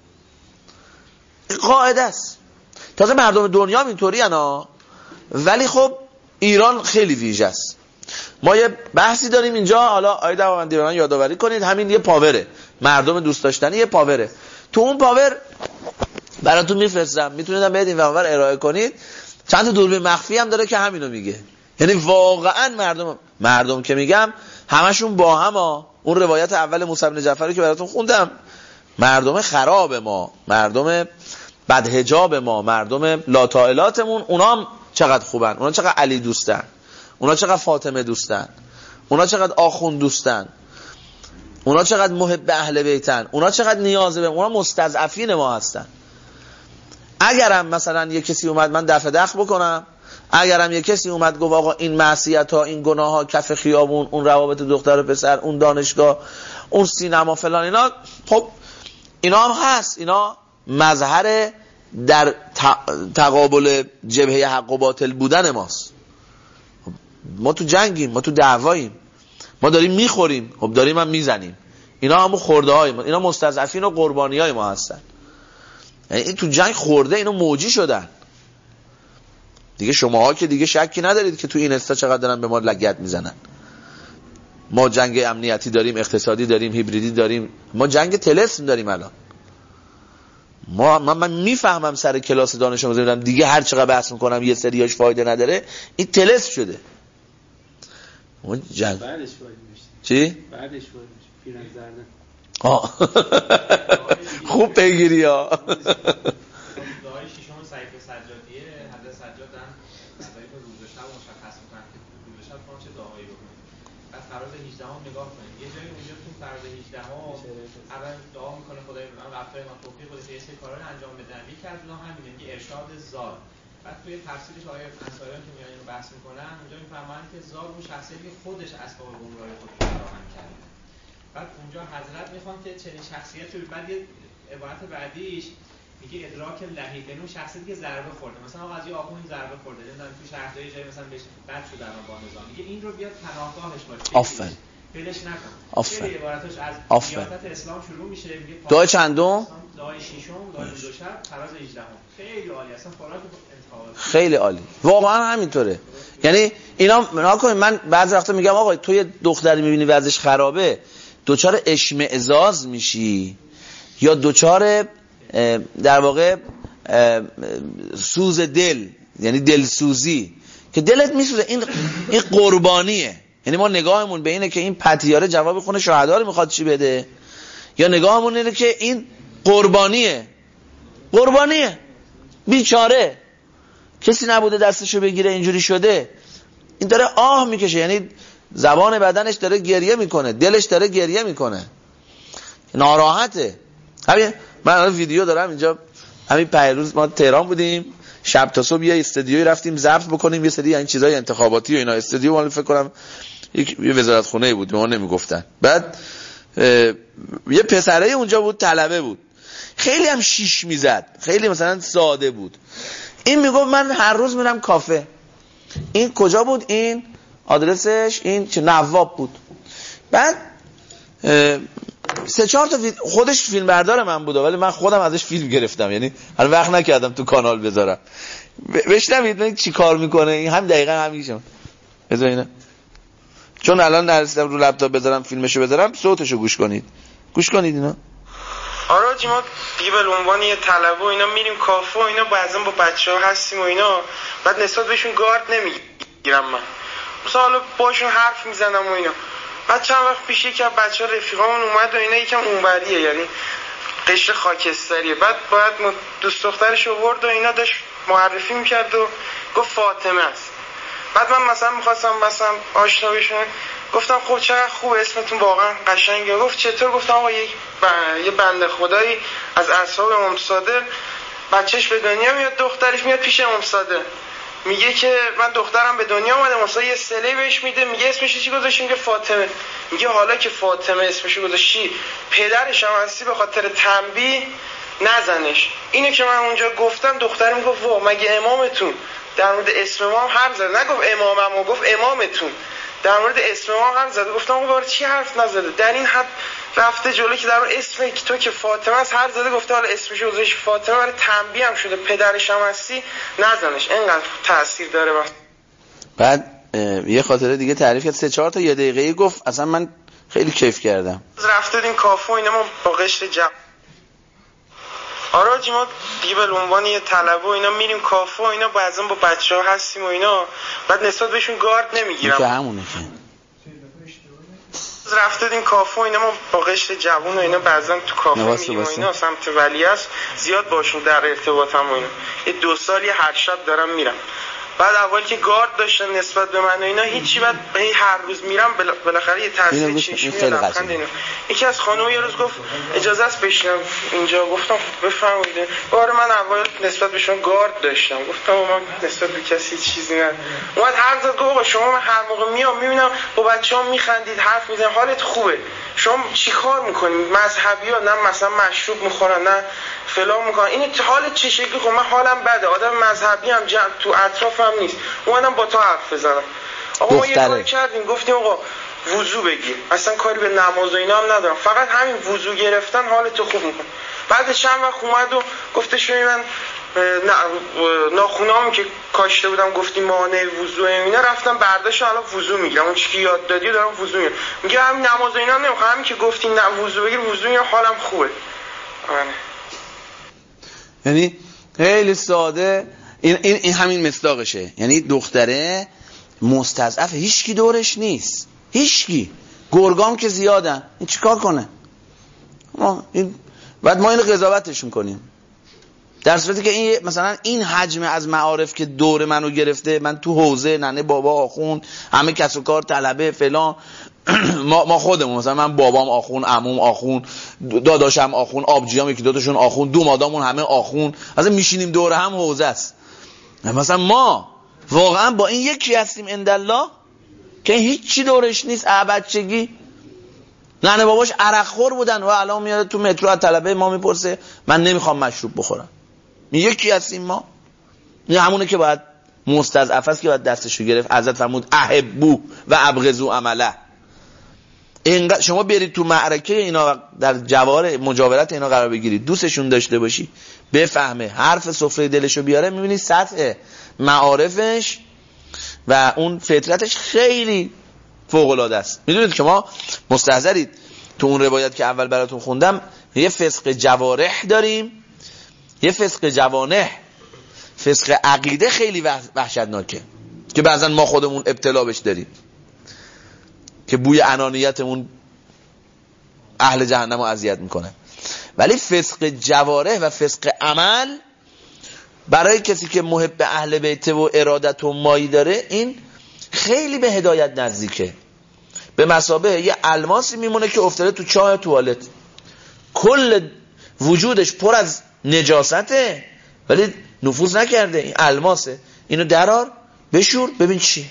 قاعده است. تازه مردم دنیا هم اینطوری انا، ولی خب ایران خیلی ویژه است. ما یه بحثی داریم اینجا، حالا آیه دوامندیران یادآوری کنید، همین یه پاوره، مردم دوست داشتنی یه پاوره. تو اون پاور براتون میفرستم، میتونید بهت این وقت ارائه کنید، چند تا دوربین مخفی هم داره که همینو میگه. یعنی واقعا مردم مردم که میگم همشون با هم ها. اون روایت اول موسی بن جعفر که براتون خوندم، مردم خراب ما، مردم بدحجاب ما، مردم لاتائلاتمون، اونا هم چقدر خوبن، اونا چقدر علی دوستن، اونا چقدر فاطمه دوستن، اونا چقدر آخوند دوستن، اونا چقدر محب اهل بیتن، اونا چقدر نیاز به اونا مستضعفین ما هستن. اگرم مثلا یه کسی اومد من دفع دخ بکنم، اگرم یه کسی اومد گفت آقا این معصیت ها، این گناه ها، کف خیابون، اون روابط دختر و پسر، اون دانشگاه، اون سینما فلان، اینا خب اینا هم هست، اینا مظهر در تقابل جبهه حق و باطل بودن ماست. ما تو جنگیم، ما تو دعواییم، ما داریم میخوریم، خب داریم هم میزنیم، اینا همون خورده های ما، اینا مستضعفین و قربانی های ما هستن. یعنی این تو جنگ خورده، اینا موجی شدن دیگه. شماها که دیگه شکی ندارید که تو این استا چقدر دارن به ما لگد میزنن. ما جنگ امنیتی داریم، اقتصادی داریم، هیبریدی داریم، ما جنگ طلسم داریم الان. ما من, من میفهمم سر کلاس دانش آموزی میدم دیگه هر چقدر بحث میکنم یه سریاش فایده نداره، این طلسم شده. اون جنگ بعدش فایده میشه. چی؟ بعدش فایده میشه. پیرن زرده. آه خوب پیگیری ها. دعای ششم سعید سجادیه حضرت سجاد دارن مذاهب روز و شب مشخص میکنن که روز و شب ما چه دعایی بکنیم. بعد فراز هجدهم هم نگاه کنید، یه جایی اونجا تو فراز هجدهم اول دعا میکنه خدای من رفتار ما توفیق بده که یه سری کارا رو انجام بدن. یکی از اونها همینه، میگه ارشاد زار. بعد توی تفسیرش آیه انصاریان که میان اینو بحث میکنن، اونجا میفهمن که زار اون شخصیتی که خودش اسباب گمراهی خودش رو فراهم کرده. بعد اونجا حضرت میخوان که چنین شخصیتی رو، بعد یه عبارت بعدیش میگه ادراک لهیب، یعنی اون شخصیتی که ضربه خورده، مثلا آقا از یه آخوند ضربه خورده، نمیدونم تو شهرداری جایی مثلا بهش بد شده الان با نظام، میگه این رو بیاد پناهگاهش باشه، آفرین، فیلش نکن. آفرین. خیلی عبارتش از سیاست اسلام شروع میشه، میگه دعای چندم؟ دعای ششم، دعای دو شب، فراز هجدهم. خیلی عالی، اصلا خوراک انتخابات. خیلی عالی، واقعا همینطوره. یعنی اینا ناکنید، من بعضی وقتا میگم آقا تو یه دختری میبینی وضعش خرابه، دوچار اشمئزاز میشی یا دوچار در واقع سوز دل، یعنی دلسوزی که دلت میسوزه، این این قربانیه. یعنی ما نگاهمون به اینه که این پتیاره جواب خون شهدا رو میخواد چی بده، یا نگاهمون اینه که این قربانیه، قربانیه، بیچاره، کسی نبوده دستشو بگیره، اینجوری شده. این داره آه میکشه، یعنی زبان بدنش داره گریه میکنه، دلش داره گریه میکنه، ناراحته. همین من ویدیو دارم اینجا، همین پیروز ما تهران بودیم، شب تا صبح یه استودیویی رفتیم ضبط بکنیم، یه سری این چیزای انتخاباتی و اینا. استودیو مال فکر کنم یک یه وزارت خونه بود، به ما نمیگفتن. بعد یه پسره اونجا بود، طلبه بود، خیلی هم شیش میزد، خیلی مثلا ساده بود. این میگفت من هر روز میرم کافه. این کجا بود؟ این آدرسش این چه نواب بود. بعد سه چهار تا خودش فیلم بردار من بود، ولی من خودم ازش فیلم گرفتم، یعنی هر وقت نکردم تو کانال بذارم. بشنوید ببینید چی کار میکنه. این هم دقیقاً همیشه بذار اینا، چون الان نرسیدم رو لپتاپ بذارم فیلمشو بذارم، صوتشو گوش کنید، گوش کنید اینا. آره ما دیگه به عنوان یه طلبه و اینا میریم کافه و اینا، بعضا با بچه‌ها هستیم و اینا، بعد نسبت بهشون گارد نمیگیرم من، مثلا حالا باشون حرف میزنم و اینا. بعد چند وقت پیش یکی از بچه‌ها رفیقامون اومد و اینا، یکم اونوریه، یعنی قشر خاکستریه. بعد بعد دوست دخترش آورد و اینا، داشت معرفی میکرد و گفت فاطمه است. بعد من مثلا میخواستم مثلا آشنا بشم، گفتم خب چقدر خوب اسمتون واقعا قشنگه. گفت چطور؟ گفتم آقا یک ب... یه بنده خدایی از اصحاب امام صادق بچهش به دنیا میاد، دخترش میاد پیش امام صادق. میگه که من دخترم به دنیا اومده، مثلا یه سلی بهش میده، میگه اسمش چی گذاشتیم؟ که فاطمه. میگه حالا که فاطمه اسمش گذاشتی، پدرش هم هستی، به خاطر تنبیه نزنش. اینه که من اونجا گفتم، دخترم گفت وا مگه امامتون در مورد اسم ما هم حرف زده؟ نگفت امامم، گفت امامتون در مورد اسم ما هم حرف زده. گفتم اون چی حرف نزده؟ در این حد رفته جلو که در مورد اسم تو که فاطمه است حرف زده، گفته حالا اسمش رو گذاشت فاطمه، برای تنبیه هم شده، پدرش هم هستی نزنش. اینقدر تاثیر داره. بس بعد یه خاطره دیگه تعریف کرد، سه چهار تا یه دقیقه‌ای گفت، اصلا من خیلی کیف کردم. رفته این کافه اینا، ما با قشر جمع آراجی ما دیگه به عنوان یه طلبه و اینا میریم کافه و اینا، بعضا با بچه‌ها هستیم و اینا، بعد نسبت بهشون گارد نمیگیرم. که همونه که رفته این کافه و اینا، ما با قشر جوون و اینا بعضا تو کافه میریم و اینا، سمت ولی است، زیاد باشون در ارتباطم و اینا، یه دو سالی هر شب دارم میرم. بعد اولی که گارد داشتن نسبت به من و اینا هیچی، بعد هر روز میرم بالاخره یه تاثیر چشمی لبخند اینا. یکی از خانم یه روز گفت اجازه است بشینم اینجا؟ گفتم بفرمایید. بار من اول نسبت بهشون گارد داشتم، گفتم من نسبت به کسی چیزی نه. اومد حرف زد، گفت آقا شما من هر موقع میام میبینم با بچه‌ها میخندید، حرف میزنید، حالت خوبه، شما چیکار میکنید؟ مذهبی‌ها نه مثلا مشروب میخورن نه فلان میکنن، این حالت چه شکلی؟ خب من حالم بده، آدم مذهبی هم جمع تو اطرافم نیست، اومدم با تو حرف بزنم. آقا ما یه کاری کردیم، گفتیم آقا وضو بگیر، اصلا کاری به نماز و اینا هم ندارم، فقط همین وضو گرفتن حالتو خوب میکنه. بعد چند وقت اومد و گفتش من ناخونام که کاشته بودم گفتیم مانع وضو اینا، رفتم برداشت الان وضو میگیرم، اون چیزی که یاد دادی دارم وضو میگیرم. میگه همین نماز و اینا نمیخوام، همین که گفتی نه وضو بگیر وضو میگیرم، حالم خوبه. آره. یعنی خیلی ساده، این این این همین مصداقشه. یعنی دختره مستضعف، هیچکی دورش نیست، هیچکی، گرگام که زیادن، این چیکار کنه؟ ما این بعد ما اینو قضاوتش میکنیم، در صورتی که این مثلا این حجم از معارف که دور منو گرفته، من تو حوزه ننه بابا آخون، همه کس و کار طلبه فلان، ما ما خودمون مثلا من بابام آخون، عموم آخون، داداشم آخون، آبجیام یکی دوتاشون آخون، دو مادامون همه آخون، مثلا میشینیم دور هم حوزه است. مثلا ما واقعا با این یکی هستیم اندالله که هیچی دورش نیست، بچگی ننه باباش عرق خور بودن و الان میاد تو مترو از طلبه ما میپرسه من نمیخوام مشروب بخورم. یکی هستیم ما. این همونه که باید مستضعف است که باید دستشو گرفت. حضرت فرمود احبو و ابغضوا عمله. اینقدر شما برید تو معرکه اینا در جوار مجاورت اینا قرار بگیرید، دوستشون داشته باشی، بفهمه، حرف سفره دلشو بیاره، میبینی سطح معارفش و اون فطرتش خیلی فوق العاده است. میدونید که ما مستحضرید تو اون روایت که اول براتون خوندم، یه فسق جوارح داریم، یه فسق جوانح، فسق عقیده خیلی وحشتناکه که بعضا ما خودمون ابتلا بهش داریم که بوی انانیتمون اهل جهنم رو اذیت میکنه. ولی فسق جوارح و فسق عمل برای کسی که محب اهل بیت و ارادت و مایی داره، این خیلی به هدایت نزدیکه. به مثابه یه الماسی میمونه که افتاده تو چاه توالت، کل وجودش پر از نجاسته ولی نفوذ نکرده، این الماسه، اینو درار بشور ببین چی.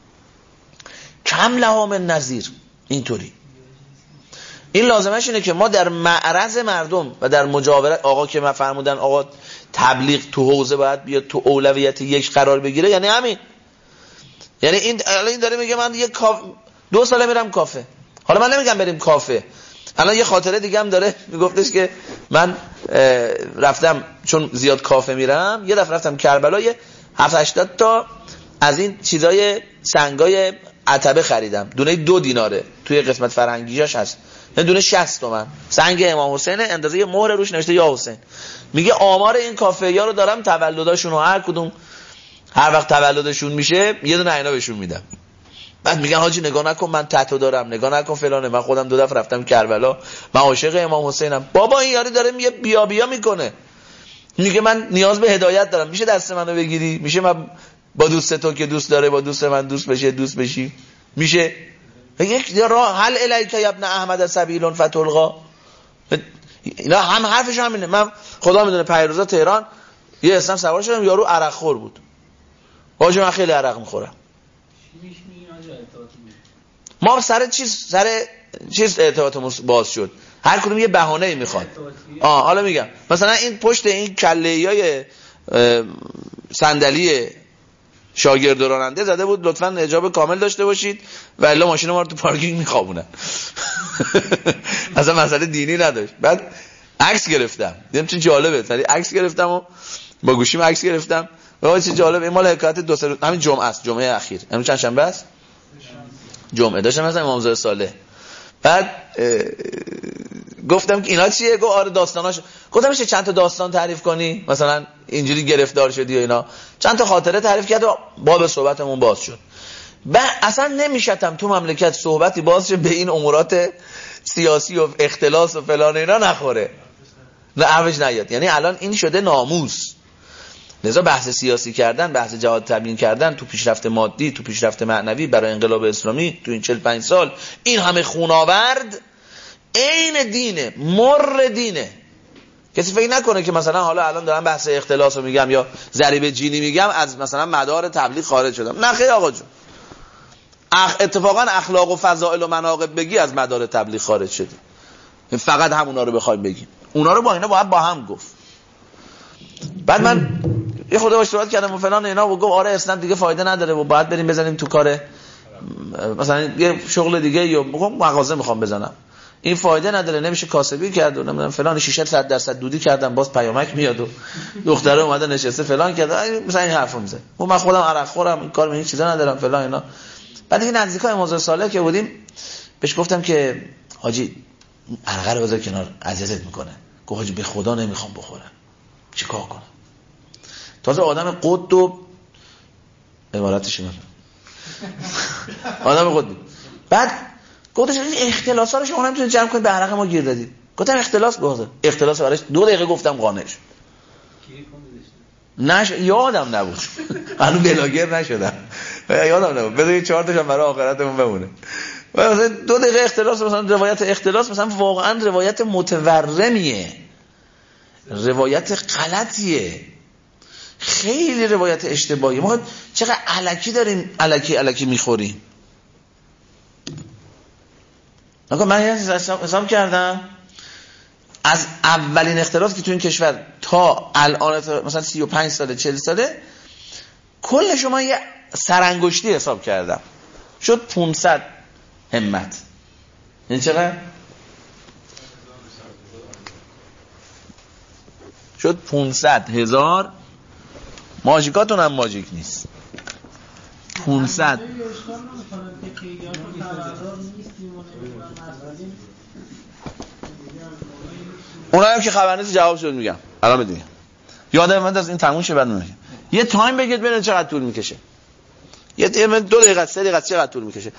کم لهام نظیر. اینطوری این لازمش اینه که ما در معرض مردم و در مجاورت، آقا که ما فرمودن آقا تبلیغ تو حوزه باید بیاد تو اولویت یک قرار بگیره، یعنی همین. یعنی این الان داره میگه من یک کاف... دو ساله میرم کافه. حالا من نمیگم بریم کافه، الان یه خاطره دیگه هم داره، میگفتش که من رفتم چون زیاد کافه میرم، یه دفعه رفتم کربلا، یه هفت هشتاد تا از این چیزای سنگای عتبه خریدم، دونه دو دیناره، توی قسمت فرهنگیاش هست، یه دونه شصت تومن، سنگ امام حسین، اندازه یه مهر روش نوشته یا حسین. میگه آمار این کافه ها رو دارم، تولداشون رو هر کدوم هر وقت تولدشون میشه یه دونه اینا بهشون میدم. بعد میگن حاجی نگاه نکن من تتو دارم، نگاه نکن فلانه، من خودم دو دفعه رفتم کربلا، من عاشق امام حسینم. بابا این یاری داره میگه بیا بیا میکنه، میگه من نیاز به هدایت دارم، میشه دست منو بگیری؟ میشه من با دوست تو که دوست داره با دوست من دوست بشه دوست بشی؟ میشه؟ یک راه حل الیک یا ابن احمد سبیل فتلقا. اینا هم حرفش همینه. من خدا میدونه پیروزا تهران یه اسم سوار شدم، یارو عرق خور بود، واجه من خیلی عرق میخورم. ما سر چیز سر چیز ارتباطمون باز شد، هر کدوم یه بهانه‌ای میخواد. آه حالا میگم مثلا این پشت این کله‌ای صندلی شاگرد راننده زده بود لطفاً حجاب کامل داشته باشید و الا ماشین ما رو تو پارکینگ میخوابونن. اصلا مسئله دینی نداشت. بعد عکس گرفتم، دیدم چه جالبه، ولی عکس گرفتم و با گوشیم عکس گرفتم. واقعا چه جالب، این مال حکایت دو سه همین جمعه است، جمعه اخیر. امروز چند شنبه است؟ جمعه. داشتم مثلا امام زاده صالح. بعد گفتم که اینا چیه؟ گفت آره داستاناش. گفتم میشه چند تا داستان تعریف کنی؟ مثلا اینجوری گرفتار شدی و اینا. چند تا خاطره تعریف کرد و باب صحبتمون باز شد. بعد اصلا نمیشتم تو مملکت صحبتی باز شه به این امورات سیاسی و اختلاس و فلان اینا نخوره. نه عوض نیاد. یعنی الان این شده ناموس. لذا بحث سیاسی کردن، بحث جهاد تبیین کردن تو پیشرفت مادی، تو پیشرفت معنوی برای انقلاب اسلامی تو این چهل و پنج سال، این همه خون آورد، عین دینه، مر دینه. کسی فکر نکنه که مثلا حالا الان دارم بحث اختلاس رو میگم یا ضریب جینی میگم از مثلا مدار تبلیغ خارج شدم. نه خیر آقا جون. اخ اتفاقا اخلاق و فضائل و مناقب بگی از مدار تبلیغ خارج شدی. فقط همونا رو بخوایم بگیم. اونا رو با اینا باید با هم گفت. بعد من یه خورده باش صحبت کردم و فلان اینا و گفت آره اصلا دیگه فایده نداره و باید بریم بزنیم تو کار مثلا یه شغل دیگه یا مغازه میخوام بزنم. این فایده نداره، نمیشه کاسبی کرد و نمیدونم فلان شیشه صد درصد دودی کردم باز پیامک میاد و دختره اومده نشسته فلان کرده مثلا این حرفو میزنه. و من خودم عرق خورم این کار من این چیزا ندارم فلان اینا. بعد این نزدیکای موضوع صالح که بودیم بهش گفتم که حاجی عرق رو بذار کنار اذیتت میکنه. گفت حاجی به خدا نمیخوام بخورم. چیکار کنم؟ تازه آدم قد و عبارتش اینه. آدم قد بود. بعد گفتش این اختلاسا رو شما نمیتونید جمع کنید به عرق ما گیر دادید. گفتم اختلاس گفت. اختلاس براش دو دقیقه گفتم قانعش. نش یادم نبود. هنوز بلاگر نشدم. یادم نبود. بذار چهار تاشم برای آخرتمون بمونه. مثلا دو دقیقه اختلاس مثلا روایت اختلاس مثلا واقعا روایت متورمیه. روایت غلطیه. خیلی روایت اشتباهی. ما چقدر الکی داریم الکی الکی میخوریم. نگاه من حساب کردم از اولین اختلاس که تو این کشور تا الان مثلا سی و پنج ساله چهل ساله کل شما یه سرانگشتی حساب کردم شد پانصد همت. این چقدر؟ شد پانصد هزار. ماژیکاتون هم ماژیک نیست. پانصد اونا هم که خبر نیست جواب شد میگم الان بدونیم. یادم من از این تموم شه بعد میگم. یه تایم بگید ببینید چقدر طول میکشه. یه دو دقیقه سه دقیقه چقدر طول میکشه.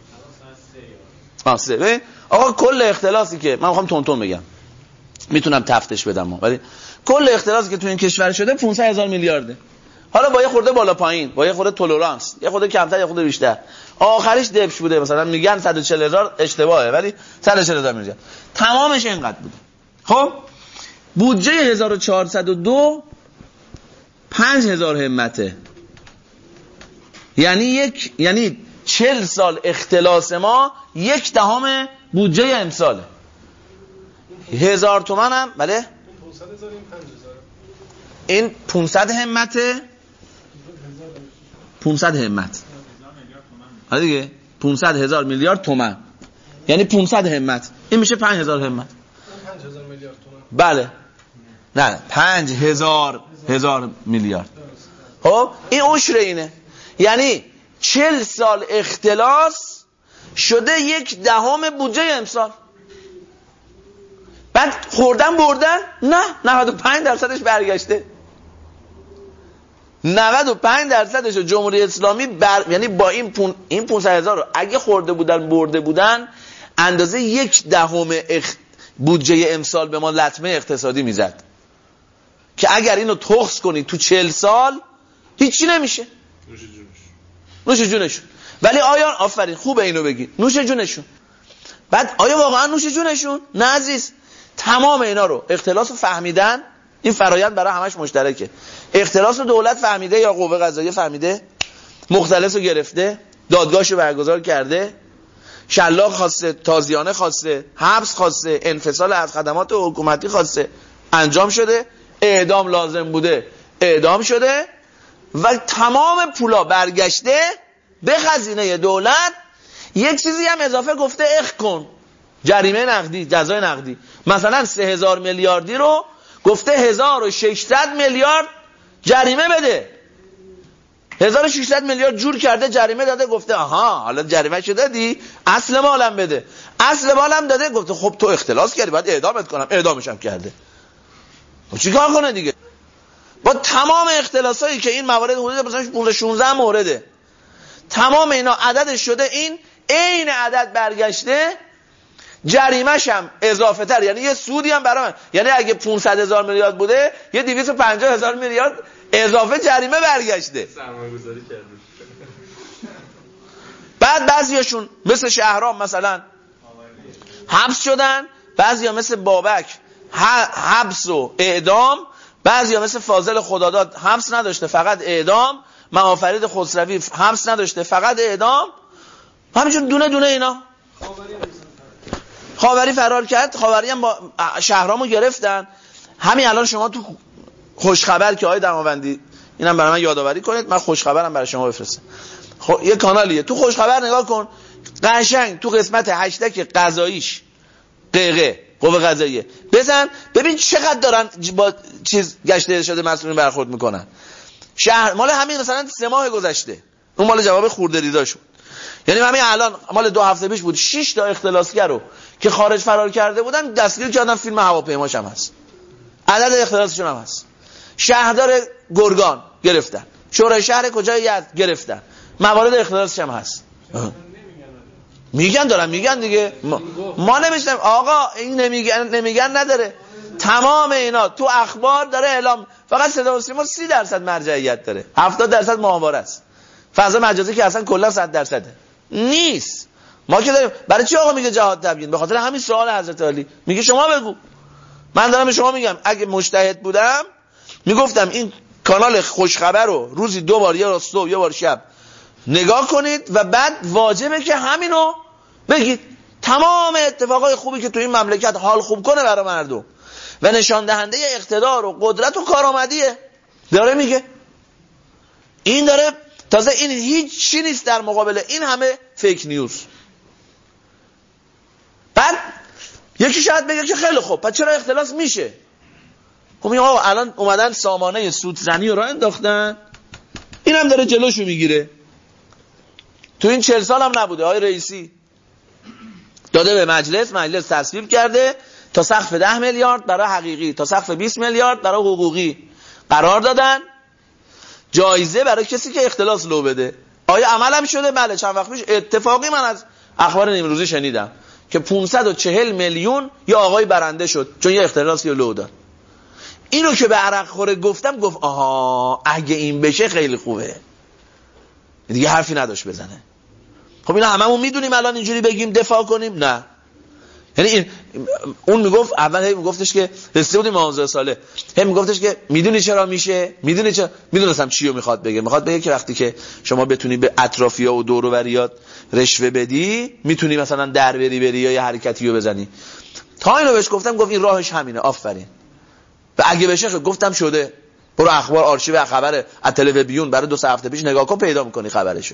آ سه ببین آقا کل اختلاسی که من میخوام تون تون بگم میتونم تفتش بدم ولی کل اختلاسی که تو این کشور شده پانصد هزار میلیارده. حالا با یه خورده بالا پایین، با یه خورده تولرانس، یه خورده کمتر یه خورده بیشتر، آخرش دبش بوده. مثلا میگن صد و چهل هزار اشتباهه ولی صد و چهل هزار میلیارد تمامش اینقدر بوده. خب بودجه هزار و چهارصد و دو پنج هزار همته. یعنی یک یعنی چهل سال اختلاس ما یک دهم بودجه امساله. هزار تومان هم بله این پانصد همته. پانصد همت ها دیگه پانصد هزار میلیارد تومان یعنی پانصد همت. این میشه پنج هزار همت. پنج هزار میلیارد تومان. بله نه پنج هزار هزار میلیارد. خب این عشر اینه. یعنی چهل سال اختلاس شده یک دهم بودجه امسال. بعد خوردن بردن نه نود و پنج درصدش برگشته. نود و پنج درصدش رو جمهوری اسلامی بر... یعنی با این پون... این پانصد هزار رو اگه خورده بودن برده بودن اندازه یک دهم اخ... بودجه امسال به ما لطمه اقتصادی میزد که اگر اینو تخص کنی تو چهل سال هیچی نمیشه. نوش جونش نوش جونشون. ولی آیا آفرین خوبه اینو بگی نوش جونشون. بعد آیا واقعا نوش جونشون؟ نه عزیز. تمام اینا رو اختلاس رو فهمیدن. این فرایند برای همش مشترکه. اختلاس رو دولت فهمیده یا قوه قضاییه فهمیده مختلس رو گرفته، دادگاهش رو برگزار کرده، شلاق خواسته، تازیانه خواسته، حبس خواسته، انفصال از خدمات حکومتی خواسته، انجام شده، اعدام لازم بوده اعدام شده و تمام پولا برگشته به خزینه دولت. یک چیزی هم اضافه گفته اخ کن، جریمه نقدی، جزای نقدی. مثلا سه هزار میلیاردی رو گفته هزار و ششصد میلیارد جریمه بده. هزار و ششصد میلیارد جور کرده جریمه داده، گفته آها حالا جریمه شو دادی اصل مالم بده. اصل مالم داده، گفته خب تو اختلاس کردی باید اعدامت کنم، اعدامش هم کرده. خب چیکار کنه دیگه؟ با تمام اختلاسایی که این موارد حدود مثلا شانزده مورده، تمام اینا عددش شده این عین عدد برگشته، جریمه‌ش هم اضافه تر، یعنی یه سودی هم برای من، یعنی اگه پانصد هزار میلیارد بوده یه دویست و پنجاه هزار میلیارد اضافه جریمه برگشته. سرمایه‌گذاری کرده. بعد بعضیاشون مثل شهرام مثلا حبس شدن، بعضیا مثل بابک حبس و اعدام، بعضیا مثل فاضل خداداد حبس نداشته فقط اعدام، معافرید خسروی حبس نداشته فقط اعدام. همینجور دونه دونه اینا. خاوری فرار کرد، خاوری هم با شهرامو گرفتن. همین الان شما تو خوشخبر که آقای دماوندی اینم برای من یادآوری کنید، من خوشخبرم برای شما بفرستم. خب یه کانالیه تو خوشخبر نگاه کن، قشنگ تو قسمت هشتگ قضاییش قیقه قوه قضاییه بزن ببین چقدر دارن با چیز گشته شده مسئولین برخورد میکنن. شهر مال همین مثلا سه ماه گذشته، اون مال جواب خورده ریزا شد. یعنی همین الان مال دو هفته پیش بود، شش تا اختلاسگر رو که خارج فرار کرده بودن دستگیر کردن، فیلم هواپیماش هم هست، عدد اختلاسشون هم هست. شهردار گرگان گرفتن، شورای شهر کجای یزد گرفتن، موارد اختلاسش هم هست. میگن دارن میگن دیگه، ما, ما نمیشنم آقا این نمیگن نمیگن نداره. تمام اینا تو اخبار داره اعلام، فقط صدا و سیما سی درصد مرجعیت داره، هفتاد درصد ماهواره است. فضا مجازی که اصلا کلا صد درصده نیست. ما که داریم برای چی آقا میگه جهاد تبیین؟ به خاطر همین سوال حضرت علی. میگه شما بگو، من دارم به شما میگم اگه مجتهد بودم میگفتم این کانال خوشخبر رو روزی دو بار، یه بار صبح یه بار شب نگاه کنید و بعد واجبه که همینو بگید. تمام اتفاقای خوبی که تو این مملکت حال خوب کنه برای مردم و نشان دهنده اقتدار و قدرت و کارآمدیه داره میگه. این داره تازه این هیچ چی نیست در مقابل این همه فیک نیوز. بعد یکی شاید بگه که خیلی خوب پس چرا اختلاس میشه؟ خب این آقا الان اومدن سامانه سودزنی رو انداختن، این هم داره جلوشو میگیره. تو این چهل سال هم نبوده، آقای رئیسی داده به مجلس، مجلس تصویب کرده تا سقف ده میلیارد برای حقیقی تا سقف بیست میلیارد برای حقوقی قرار دادن، جایزه برای کسی که اختلاس لو بده. آیا عمل هم شده؟ بله. چند وقت پیش اتفاقی من از اخبار نیمروزی شنیدم که پانصد و چهل میلیون یا آقای برنده شد چون یه اختلاسی لو داد. اینو که به عرق خوره گفتم، گفت آها اگه این بشه خیلی خوبه، دیگه حرفی نداشت بزنه. خب اینا هممون میدونیم الان اینجوری بگیم دفاع کنیم؟ نه. یعنی این اون میگفت اول هی میگفتش که رسیده بودیم موضوع ساله، هی میگفتش که میدونی چرا میشه، میدونی چرا، میدونستم چیو میخواد بگه. میخواد بگه که وقتی که شما بتونی به اطرافیا و دور و بریات رشوه بدی، میتونی مثلا در بری بری یا یه حرکتیو بزنی. تا اینو بهش گفتم، گفت این راهش همینه، آفرین. و اگه بشه گفتم شده، برو اخبار آرشیو خبر تلویزیون برای دو سه هفته پیش نگاه کن پیدا میکنی خبرشو.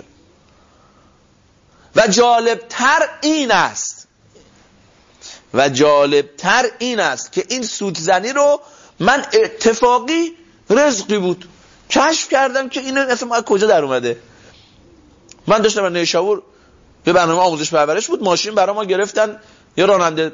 و جالبتر این است و جالبتر این است که این سودزنی رو من اتفاقی رزقی بود کشف کردم که این اصلا از کجا در اومده. من داشتم در نیشابور یه برنامه آموزش پرورش بود، ماشین برای ما گرفتن، یه راننده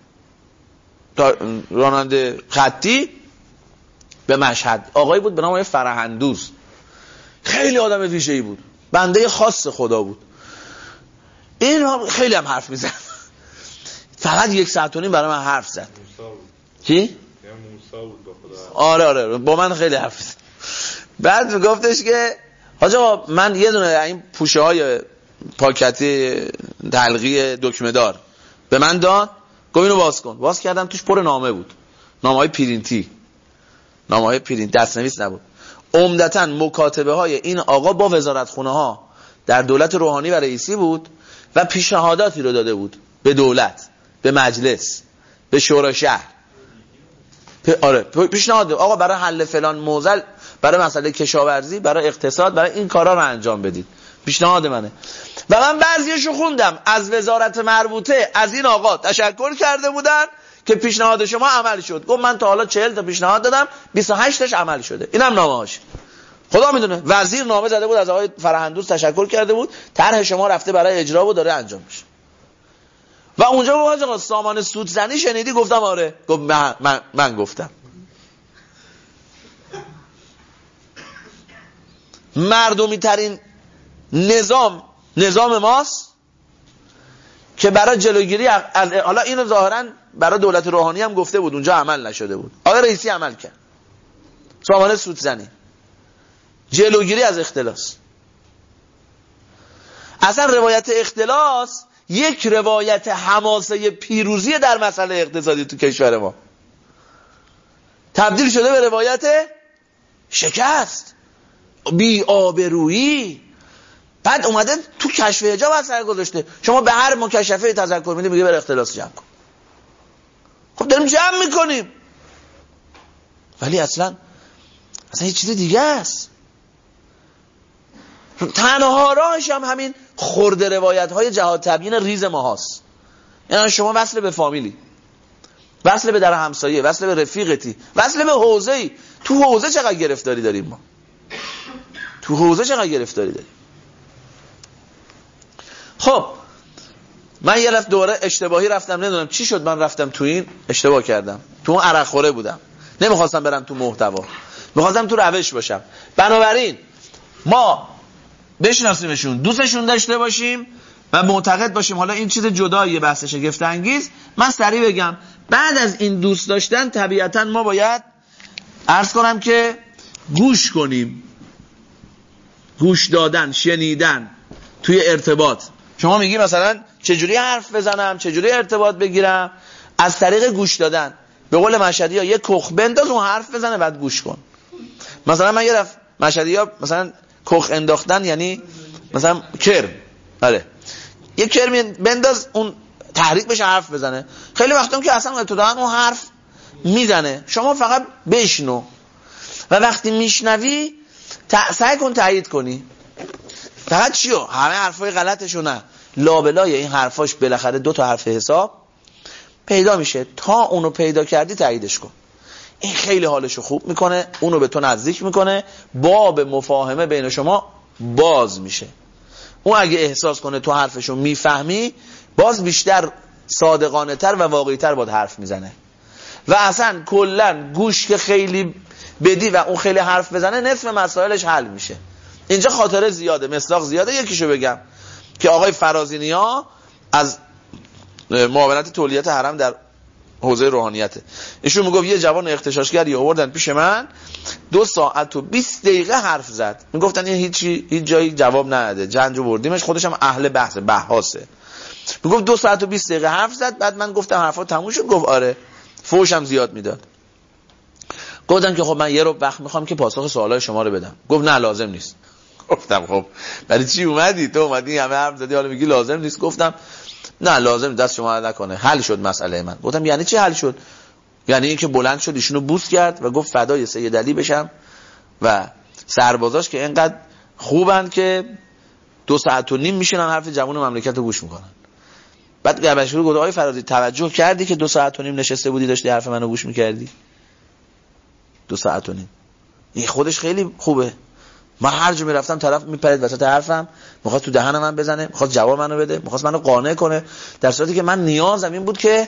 راننده خطی به مشهد، آقایی بود به نام فرهندوز، خیلی آدم ویژه‌ای بود، بنده خاص خدا بود. این خیلی هم حرف میزد، فقط یک ساعت و نیم برای من حرف زد. چی؟ موسی بود با خدا. آره آره با من خیلی حرف زد. بعد میگفتش که حاج آقا من یه دونه این پوشه های پاکتی دلقی دکمه دار به من داد، گفت اینو باز کن. باز کردم توش پر نامه بود، نامه های پرینتی، نامه های پرینت، دستنویس نبود. عمدتاً مکاتبه های این آقا با وزارتخونه ها در دولت روحانی و رئیسی بود و پیشنهاداتی رو داده بود به دولت، به مجلس، به شورای شهر. آره پیشنهاد آقا برای حل فلان موزل، برای مسئله کشاورزی، برای اقتصاد، برای این کارا رو انجام بدید. پیشنهاد منه. و من بعضیشو خوندم از وزارت مربوطه از این آقا تشکر کرده بودن که پیشنهاد شما عمل شد. گفت من تا حالا چهل تا پیشنهاد دادم، بیست و هشت تاش عمل شده. اینم نامه‌هاش. خدا میدونه وزیر نامه زده بود، از آقای فرهندوس تشکر کرده بود، طرح شما رفته برای اجرا و داره انجام میشه. و اونجا بود آقا سامان سودزنی شنیدی؟ گفتم آره. گفت من, من, من گفتم. مردمی ترین نظام نظام ماست که برای جلوگیری از، حالا اینو ظاهرا برای دولت روحانی هم گفته بود، اونجا عمل نشده بود، آقای رئیسی عمل کرد. سامان سودزنی، جلوگیری از اختلاس. اصلا روایت اختلاس یک روایت حماسه پیروزی در مسئله اقتصادی تو کشور ما تبدیل شده به روایت شکست، بی آبرویی. بعد اومده تو کشف حجاب اثر گذاشته. شما به هر مکشفه تذکر میدی میگه بر اختلاس جمع کن. خب داریم جمع میکنیم، ولی اصلا اصلا یه چیز دیگه است. تنها راهش هم همین خرد روایت های جهاد تبیین ریز ما هست. یعنی شما وصل به فامیلی، وصل به در همسایه، وصل به رفیقتی، وصل به حوزه‌ای. تو حوزه چقدر گرفتاری داریم ما؟ تو حوزه چقدر گرفتاری داریم؟ خب من یه رفت دوره اشتباهی رفتم، نمیدونم چی شد، من رفتم تو این اشتباه کردم، تو اون عرق خوره بودم، نمیخواستم برم تو محتوا، میخواستم تو روش باشم. بنابراین ما بشناسیمشون، دوستشون داشته باشیم و معتقد باشیم. حالا این چیز جداییه، بحث شگفت انگیز. من سریع بگم بعد از این دوست داشتن طبیعتا ما باید عرض کنم که گوش کنیم. گوش دادن، شنیدن توی ارتباط. شما میگی مثلا چجوری حرف بزنم، چجوری ارتباط بگیرم؟ از طریق گوش دادن. به قول مشهدی ها یه کخ بنداز اون حرف بزنه بعد گوش کن. مثلا من یه دفعه مشهدی ها مثلا کخ انداختن یعنی مثلا کرم، آره یه کرم بنداز اون تحریک بشه حرف بزنه. خیلی وقتام که اصلا ابتداً اون حرف میزنه، شما فقط بشنو و وقتی میشنوی سعی کن تایید کنی. فقط چیو؟ همه حرفای غلطشو نه، لابلای این حرفاش بالاخره دو تا حرف حساب پیدا میشه. تا اونو پیدا کردی تاییدش کن. این خیلی حالشو خوب میکنه، اونو به تو نزدیک میکنه، باب مفاهمه بین شما باز میشه. اون اگه احساس کنه تو حرفشو میفهمی، باز بیشتر صادقانه تر و واقعی تر باید حرف میزنه. و اصلا کلن گوش که خیلی بدی و اون خیلی حرف بزنه، نصف مسائلش حل میشه. اینجا خاطره زیاده، مصداق زیاده. یکیشو بگم که آقای فرازینیا از معاونت تولیت حرم در حوزه روحانیته، ایشون میگفت یه جوان اغتشاشگری آوردن پیش من، دو ساعت و بیست دقیقه حرف زد. میگفتن این هیچی هیچ جایی جواب نداده، جنج بردیمش، خودش هم اهل بحث بحاسه. میگفت دو ساعت و بیست دقیقه حرف زد. بعد من گفتم حرفا تموم شد؟ گفت آره. فوشم زیاد میداد. گفتم که خب من یه رو وقت میخوام که پاسخ سوالای شما رو بدم. گفت نه لازم نیست. گفتم خب برای چی اومدی؟ تو اومدی همه حرف زدی حالا میگی لازم نیست. گفتم نه لازم، دست شما نکنه، حل شد مسئله من. گفتم یعنی چی حل شد؟ یعنی این که بلند شد ایشونو بوس کرد و گفت فدای سید علی بشم و سربازاش که اینقدر خوبن که دو ساعت و نیم میشینن حرف جوان مملکت رو گوش میکنن. بعد گردنشور گفت آقای فرازی توجه کردی که دو ساعت و نیم نشسته بودی داشتی حرف منو گوش میکردی؟ دو ساعت و نیم. این خودش خیلی خوبه. من هر جا میرفتم طرف میپرید وسط حرفم، میخواست تو دهن من بزنه، میخواست جواب منو بده، میخواست منو قانع کنه، در صورتی که من نیازم این بود که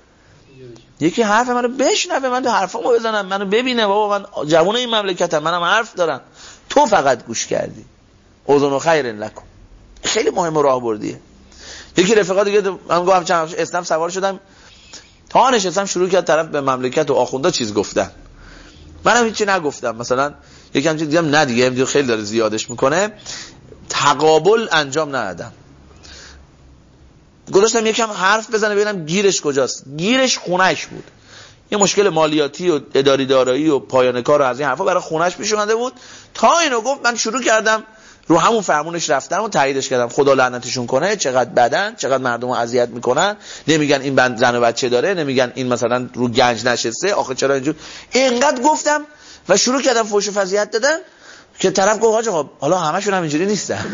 یکی حرف منو بشنوه، من تو حرفامو بزنم، منو ببینه. بابا من جوون این مملکتم، منم حرف دارم، تو فقط گوش کردی. اذن خیر لکم. خیلی مهم و راهبردیه. یکی رفقا دیگه من گفتم چند اسنپ سوار شدم، تا نشستم شروع کرد طرف به مملکت و آخوندا چیز گفتن. منم هیچی نگفتم. مثلا یکم چیز دیدم نه دیگه دیگه خیلی داره زیادش میکنه، تقابل انجام ندادم. گذاشتم یکم حرف بزنه ببینم گیرش کجاست. گیرش خونهش بود. یه مشکل مالیاتی و اداری دارایی و پایان کار و از این حرفا برای خونش پیش اومده بود. تا اینو گفت من شروع کردم رو همون فرمونش رفتم و تاییدش کردم. خدا لعنتشون کنه، چقدر بدن، چقدر مردمو اذیت میکنن. نمیگن این بند زن و بچه داره، نمیگن این مثلا رو گنج نشسته، آخه چرا اینجور. اینقدر گفتم و شروع کردم فحش و فضیحت دادن که طرف گفت حاج آقا حالا همشون هم اینجوری نیستن.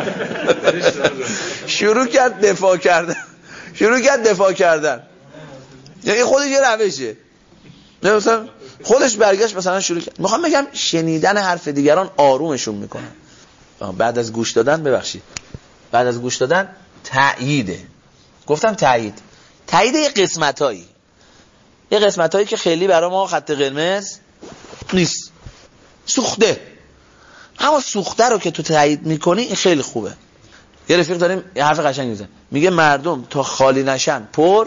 شروع کرد دفاع کردن. شروع کرد دفاع کردن. یعنی خودش یه روشه. نه مثلا خودش برگشت مثلا شروع کرد. میخوام بگم شنیدن حرف دیگران آرومشون میکنه. بعد از گوش دادن، ببخشید، بعد از گوش دادن تأییده. گفتم تأیید. تأیید یه قسمتایی. یه قسمتایی که خیلی برای ما خط قرمز نیست. سوخته. اما سوخته رو که تو تأیید میکنی این خیلی خوبه. یه رفیق داریم یه حرف قشنگ میزنه. میگه مردم تا خالی نشن پر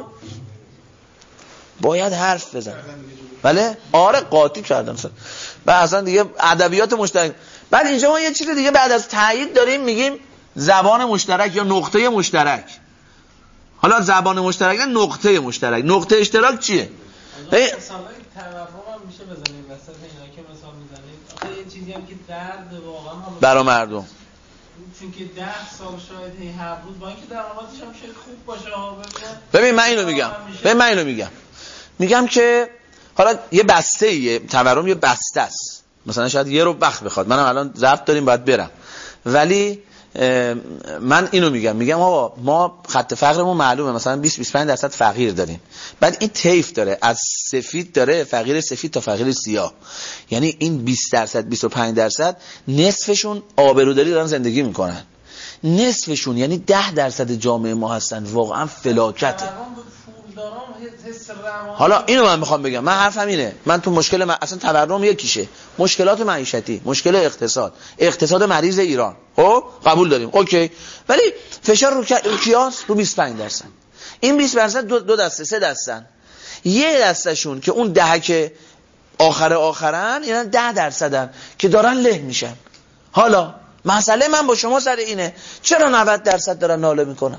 باید حرف بزن. بله؟ آره قاطی کردم سن. بعد اصلا دیگه ادبیات مشترک. بعد اینجا ما یه چیز دیگه بعد از تایید داریم میگیم زبان مشترک یا نقطه مشترک. حالا زبان مشترک نه نقطه مشترک. نقطه اشتراک چیه؟ مثلا تورم هم میشه بزنیم وسط اینا که مثلا میزنیم. آخه یه چیزی هم که درد واقعا هم برای مردم. چون که ده سال شاید هی هر روز با اینکه درآمدش هم شاید خوب باشه ها. ببین من اینو میگم. ببین من اینو میگم. میگم که حالا یه بسته ایه، تورم یه بسته است. مثلا شاید یه رو بخ بخواد. منم الان ضبط داریم باید برم. ولی من اینو میگم. میگم آقا ما خط فقرمون معلومه، مثلا بیست بیست و پنج درصد فقیر داریم. بعد این طیف داره، از سفید داره، فقیر سفید تا فقیر سیاه. یعنی این بیست درصد بیست و پنج درصد نصفشون آبروداری دارن زندگی میکنن. نصفشون یعنی ده درصد جامعه ما هستن. واقعا فلاکته. حالا اینو من میخوام بگم. من حرفم اینه. من تو مشکل من... اصلا تورم یکیشه. مشکلات معیشتی، مشکل اقتصاد، اقتصاد مریض ایران. خب قبول داریم. اوکی. ولی فشار رو کیاس رو بیست و پنج درصد. این بیست درصد دو, دو دسته، سه دستن. یه دستشون که اون دهک آخر آخرن، یعنی ده درصدن که دارن له میشن. حالا مسئله من با شما سر اینه. چرا نود درصد دارن ناله میکنن؟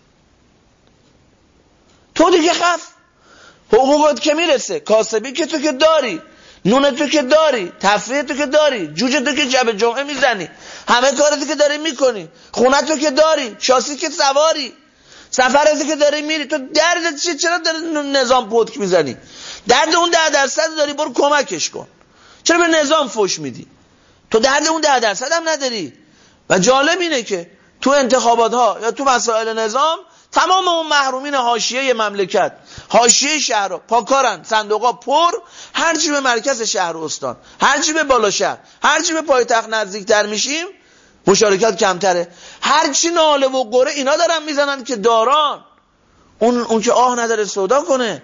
تو دیگه خف. حقوقت که میرسه، کاسبی که تو که داری، نون تو که داری، تفریح تو که داری، جوجه تو که جبه جمعه میزنی، همه کارتو که داری میکنی، خونه تو که داری، شاسی که سواری، سفرتی که داری میری، تو درد چیه؟ چرا داری نظام پتک میزنی؟ درد اون ده درصد داری، برو کمکش کن. چرا به نظام فوش میدی؟ تو درد اون ده درصد هم نداری. و جالب اینه که تو انتخابات ها یا تو مسائل نظام تمام اون محرومین حاشیه مملکت، حاشیه شهر پاکارن، صندوقا پر، هرچی به مرکز شهر و استان، هرچی به بالا شهر، هرچی به پایتخت نزدیکتر میشیم مشارکت کمتره. هرچی ناله و قره اینا دارن میزنن که داران، اون اون که آه نداره سودا کنه،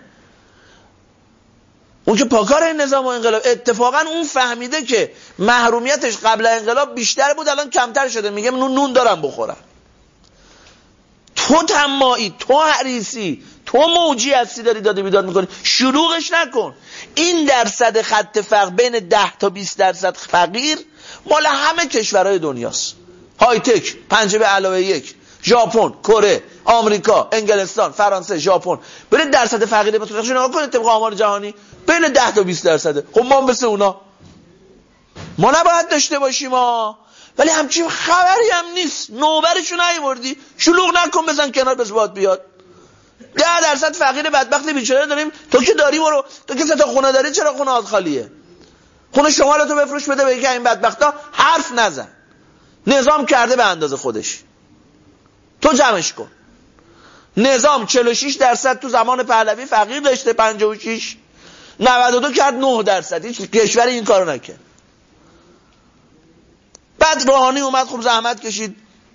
اون که پاکار این نظام و انقلاب. اتفاقا اون فهمیده که محرومیتش قبل انقلاب بیشتر بود، الان کمتر شده، میگه نون نون دارم بخورم. تو طماعی، تو حریصی، تو موجی هستی، داری داده بیداد میکنی. شلوغش نکن. این درصد خط فقر بین ده تا بیست درصد فقیر مال همه کشورهای دنیاست. های تک، پنجه به علاوه یک، ژاپن، کره، آمریکا، انگلستان، فرانسه، ژاپن. برید درصد فقیر بتونید نگاه کنید طبق آمار جهانی بین ده تا بیست درصده. خب ما هم مثل اونا. ما نباید داشته باشیم ما. ولی همچین خبری هم نیست. نوبرشو نیوردی، شلوغ نکن، بزن کنار بس باد بیاد. ده درصد فقیر بدبخت بیچاره داریم. تو که داری برو، تو که سه تا خونه داری، چرا خونه هات خالیه؟ خونه شمالتو بفروش بده به یکی این بدبختا. حرف نزن. نظام کرده به اندازه خودش. تو جمعش کن. نظام چهل و شش درصد تو زمان پهلوی فقیر داشته، پنجاه و شش، نود و دو کرد نه درصد. هیچ کشوری این کارو نکرد. بعد روحانی اومد، خوب زحمت کشید،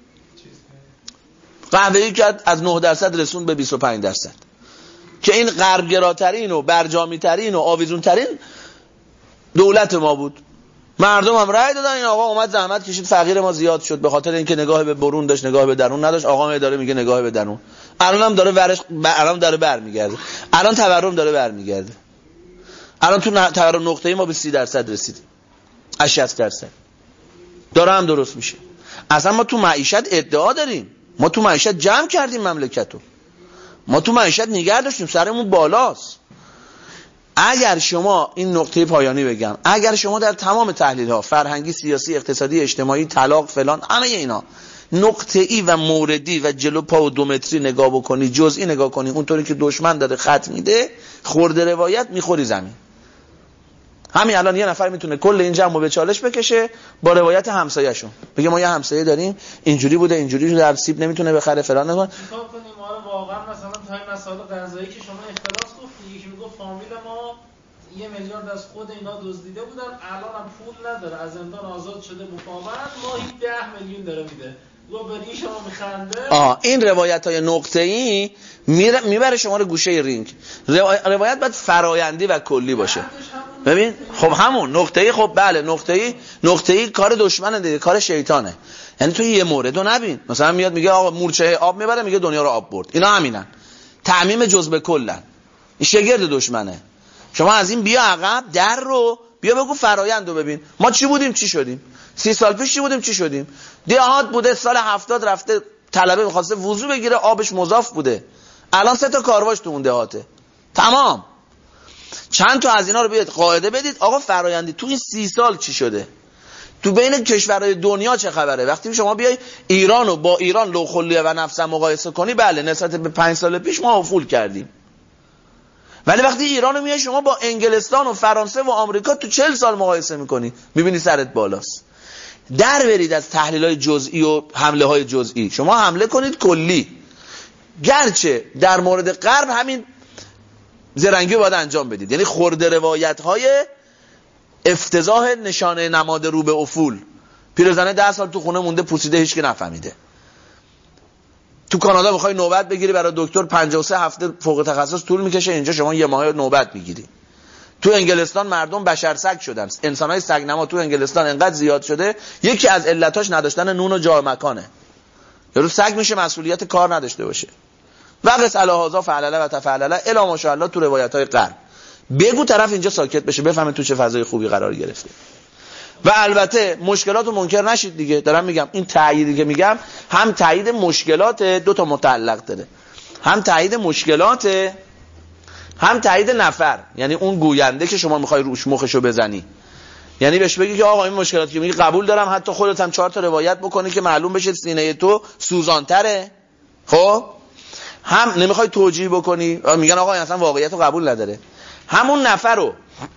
قهوه‌ای کرد، از نه درصد رسوند به بیست و پنج درصد که این غربگراترین و برجامیترین و آویزونترین دولت ما بود. مردم هم رأی دادن. این آقا اومد زحمت کشید، فقیر ما زیاد شد به خاطر اینکه نگاه به برون داشت، نگاه به درون نداشت. آقا هم داره میگه نگاه به درون. الان هم داره ورش، الان داره برمیگرده. الان تورم داره برمیگرده. الان تو تورم نقطه‌ای ما به سی درصد رسید، از شصت درصد داره هم درست میشه. اصلا ما تو معیشت ادعا داریم. ما تو معیشت جمع کردیم مملکتو. ما تو معیشت نگه داشتیم، سرمون بالاست. اگر شما این نقطه پایانی بگم، اگر شما در تمام تحلیل ها فرهنگی، سیاسی، اقتصادی، اجتماعی، طلاق فلان، همه اینا نقطه‌ای و موردی و جلو پا و دو متری نگاه بکنی، جزئی نگاه کنی، اونطوری که دشمن داره خط میده، خورده روایت میخوری زمین. همین الان یه نفر میتونه کل این جمعو به چالش بکشه با روایت همسایه‌شون، بگه ما یه همسایه داریم اینجوری بوده اینجوری شده، در سیب نمیتونه بخره فلان نکنه. چیکار کنیم ما رو واقعا مثلا تا این مسائل غذایی که شما اختلاس گفتید، یکی میگه فامیل ما یه میلیارد از خود اینا دزدیده بودن، الان هم پول نداره، از زندان آزاد شده، مقاومت ماهی ده میلیون داره میده، رو بری شما میخنده. آه این روایت های نقطه‌ای میبره شما رو گوشه رینگ. روایت باید فرایندی و کلی باشه. ببین خب همون نقطه‌ای، خب بله نقطه‌ای نقطه‌ای کار دشمنه دیگه، کار شیطانه. یعنی تو یه موردو نبین، مثلا میاد میگه آقا مورچه آب میبره، میگه دنیا رو آب برد. اینا همینن، تعمیم جزء به کلن، این شگرد دشمنه. شما از این بیا عقب، در رو بیا بگو فرایندو ببین، ما چی بودیم چی شدیم، سی سال پیش چی بودیم چی شدیم. دهات بوده سال هفتاد رفته طلبه می‌خواسته وضو بگیره، آبش مضاف بوده، الان سه تا کارواش تو اون دهاته، تمام. چند تا از اینا رو بیاد قاعده بدید، آقا فرایندی تو این سی سال چی شده، تو بین کشورهای دنیا چه خبره. وقتی شما بیای ایرانو با ایران لوخلیه و نفس مقایسه کنی، بله نسبت به پنج سال پیش ما افول کردیم، ولی وقتی ایرانو میای شما با انگلستان و فرانسه و آمریکا تو چهل سال مقایسه میکنی، میبینی سرت بالاست. در برید از تحلیل‌های جزئی و حمله‌های جزئی، شما حمله کنید کلی. گرچه در مورد غرب همین زرنگی باید انجام بدید، یعنی خورده روایت‌های افتضاح نشانه نماد رو به افول. پیرزنه ده سال تو خونه مونده پوسیده، هیچ کی نفهمیده. تو کانادا میخوای نوبت بگیری برای دکتر پنجاه و سه هفته فوق تخصص طول میکشه، اینجا شما یه ماه نوبت میگیری. تو انگلستان مردم بشر سگ شدن، انسانای سگ نما تو انگلستان انقدر زیاد شده، یکی از علتاش نداشتن نون و جا مکانه. یارو سگ میشه مسئولیت کار نداشته باشه. وقس الهازا فعلله و تفعلله الی ماشاءالله تو روایت‌های غرب. بگو طرف اینجا ساکت بشه، بفهمه تو چه فضای خوبی قرار گرفته. و البته مشکلاتو منکر نشید دیگه، دارم میگم این تأییدی که میگم هم تأیید مشکلات، دو تا متعلق داره، هم تأیید مشکلات هم تایید نفر، یعنی اون گوینده که شما میخوای روش مخشو بزنی، یعنی بهش بگی که آقا این مشکلاتی که میگی قبول دارم، حتی خودت هم چهار تا روایت بکنی که معلوم بشه سینه تو سوزانتره. خب هم نمیخوای توجیه بکنی، میگن آقا این اصلا واقعیت رو قبول نداره. همون نفر رو،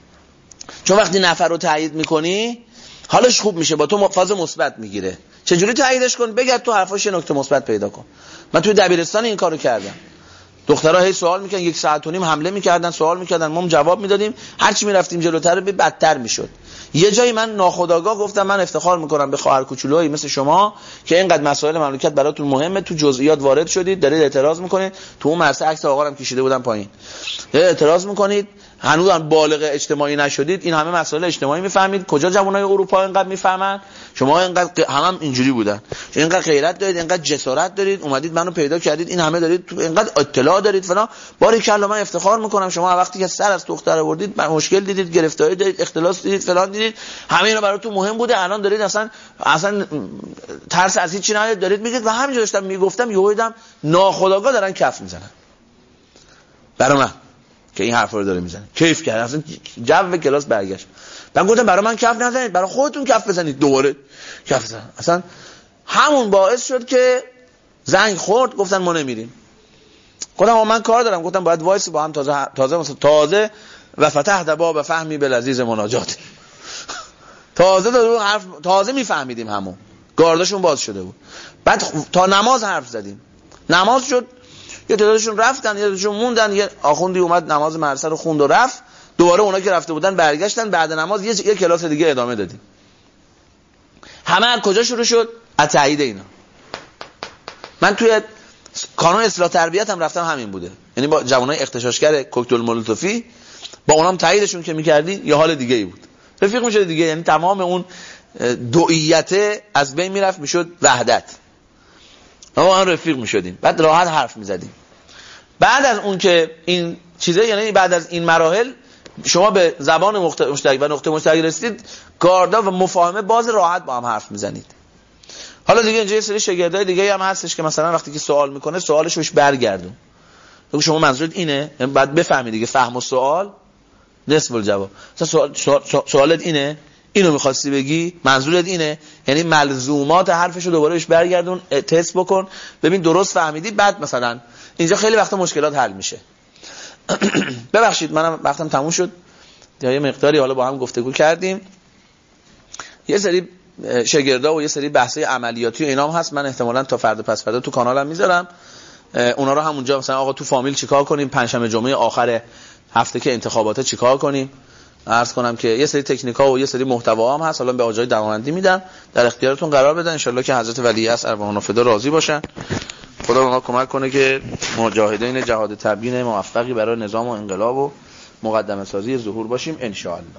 چون وقتی نفر رو تایید میکنی حالش خوب میشه، با تو فاز مثبت میگیره. چجوری تاییدش کن؟ بگرد تو حرفاش نکته مثبت پیدا کن. من توی دبیرستان این کارو کردم، دخترها هی سوال میکنن، یک ساعت و نیم حمله میکردن، سوال میکردن، ما هم جواب میدادیم، هرچی میرفتیم جلوتر به بدتر میشد. یه جایی من ناخودآگاه گفتم من افتخار میکنم به خواهر کوچولوهایی مثل شما که اینقدر مسائل مملکت براتون مهمه، تو جزئیات وارد شدید، دارید اعتراض میکنید. تو اون مرسه عکس آقا رو کشیده بودم پایین، اعتراض میکنید، هنوز هم بالغ اجتماعی نشدید، این همه مسائل اجتماعی میفهمید. کجا جوانای اروپا اینقدر میفهمن؟ شما اینقدر هم, هم اینجوری بودن، اینقدر غیرت دارید، اینقدر جسارت دارید، اومدید منو پیدا کردید، این همه دارید، اینقدر اطلاع دارید فلان. باریکلا، من افتخار میکنم. شما وقتی که سر از دختر آوردید، مشکل دیدید، گرفتاری دارید، اختلاس دیدید، فلان دیدید، همه اینا براتون مهم بوده، الان دارید اصلا اصلا ترس از هیچ چیزی ندارید، دارید میگید. و همینجوری داشتم میگفتم یهو دیدم ناخودآگاه دارن کف میزنن برای من که این حرفا رو داره میزنه. کیف کرد، اصلا جو کلاس برگشت. من گفتم برای من کف نزنید، برای خودتون کف بزنید. دوباره کف زدن. اصلا همون باعث شد که زنگ خورد، گفتن ما نمیریم. گفتم من کار دارم، گفتم باید وایس با هم تازه تازه مثلا تازه و فتح باب فهمی بالعزیز مناجات. تازه دارو حرف تازه میفهمیدیم، همون گارداشون باز شده بود. بعد تا نماز حرف زدیم، نماز شد، یه تعدادشون رفتن، یه تعدادشون موندن، یه آخوندی اومد نماز مدرسه رو خوند و رفت. دوباره اونا که رفته بودن برگشتن، بعد نماز یه, یه کلاس دیگه ادامه دادیم. همه از کجا شروع شد؟ از تایید اینا. من توی کانون اصلاح تربیت هم رفتم، همین بوده. یعنی با جوانای اغتشاشگر کوکتل مولوتوفی، با اونام تاییدشون که می‌کردی یه حال دیگه ای بود. رفیق میشد دیگه، یعنی تمام اون دوئیت از بین میرفت، میشد وحدت. ما هم رفیق میشدیم، بعد راحت حرف میزدیم. بعد از اون که این چیزه، یعنی بعد از این مراحل شما به زبان مشترک و نقطه مشترک رسیدید، گاردا و مفاهمه باز راحت با هم حرف میزنید. حالا دیگه اینجا یه سری شاگردای دیگه هم هستش که مثلا وقتی که سوال میکنه سوالش روش برگردون. بگو شما منظورت اینه، بعد بفهمید دیگه، فهم و سوال نصف الجواب. سوال سوالت اینه؟ اینو می‌خواستی بگی؟ منظورت اینه؟ یعنی ملزومات حرفشو دوباره بهش برگردون، تست بکن، ببین درست فهمیدی، بعد مثلا اینجا خیلی وقتا مشکلات حل میشه. ببخشید منم وقتم تموم شد. یه مقداری حالا با هم گفتگو کردیم. یه سری شاگردا و یه سری بحث‌های عملیاتی و اینام هست، من احتمالاً تا فردا پس فردا تو کانالم میذارم. اونا رو همونجا مثلا آقا تو فامیل چیکار کنیم، پنجشنبه جمعه آخر هفته که انتخاباته چیکار کنیم. عرض کنم که یه سری تکنیک‌ها و یه سری محتوا هم هست، حالا به آجای دماوندی میدم، در اختیارتون قرار بدن. ان شاءالله که حضرت ولیعصر ارواحنا فدا راضی باشن. خدا به ما کمک کنه که مجاهدین جهاد تبیین موفقی برای نظام و انقلاب و مقدمه سازی ظهور باشیم ان شاءالله.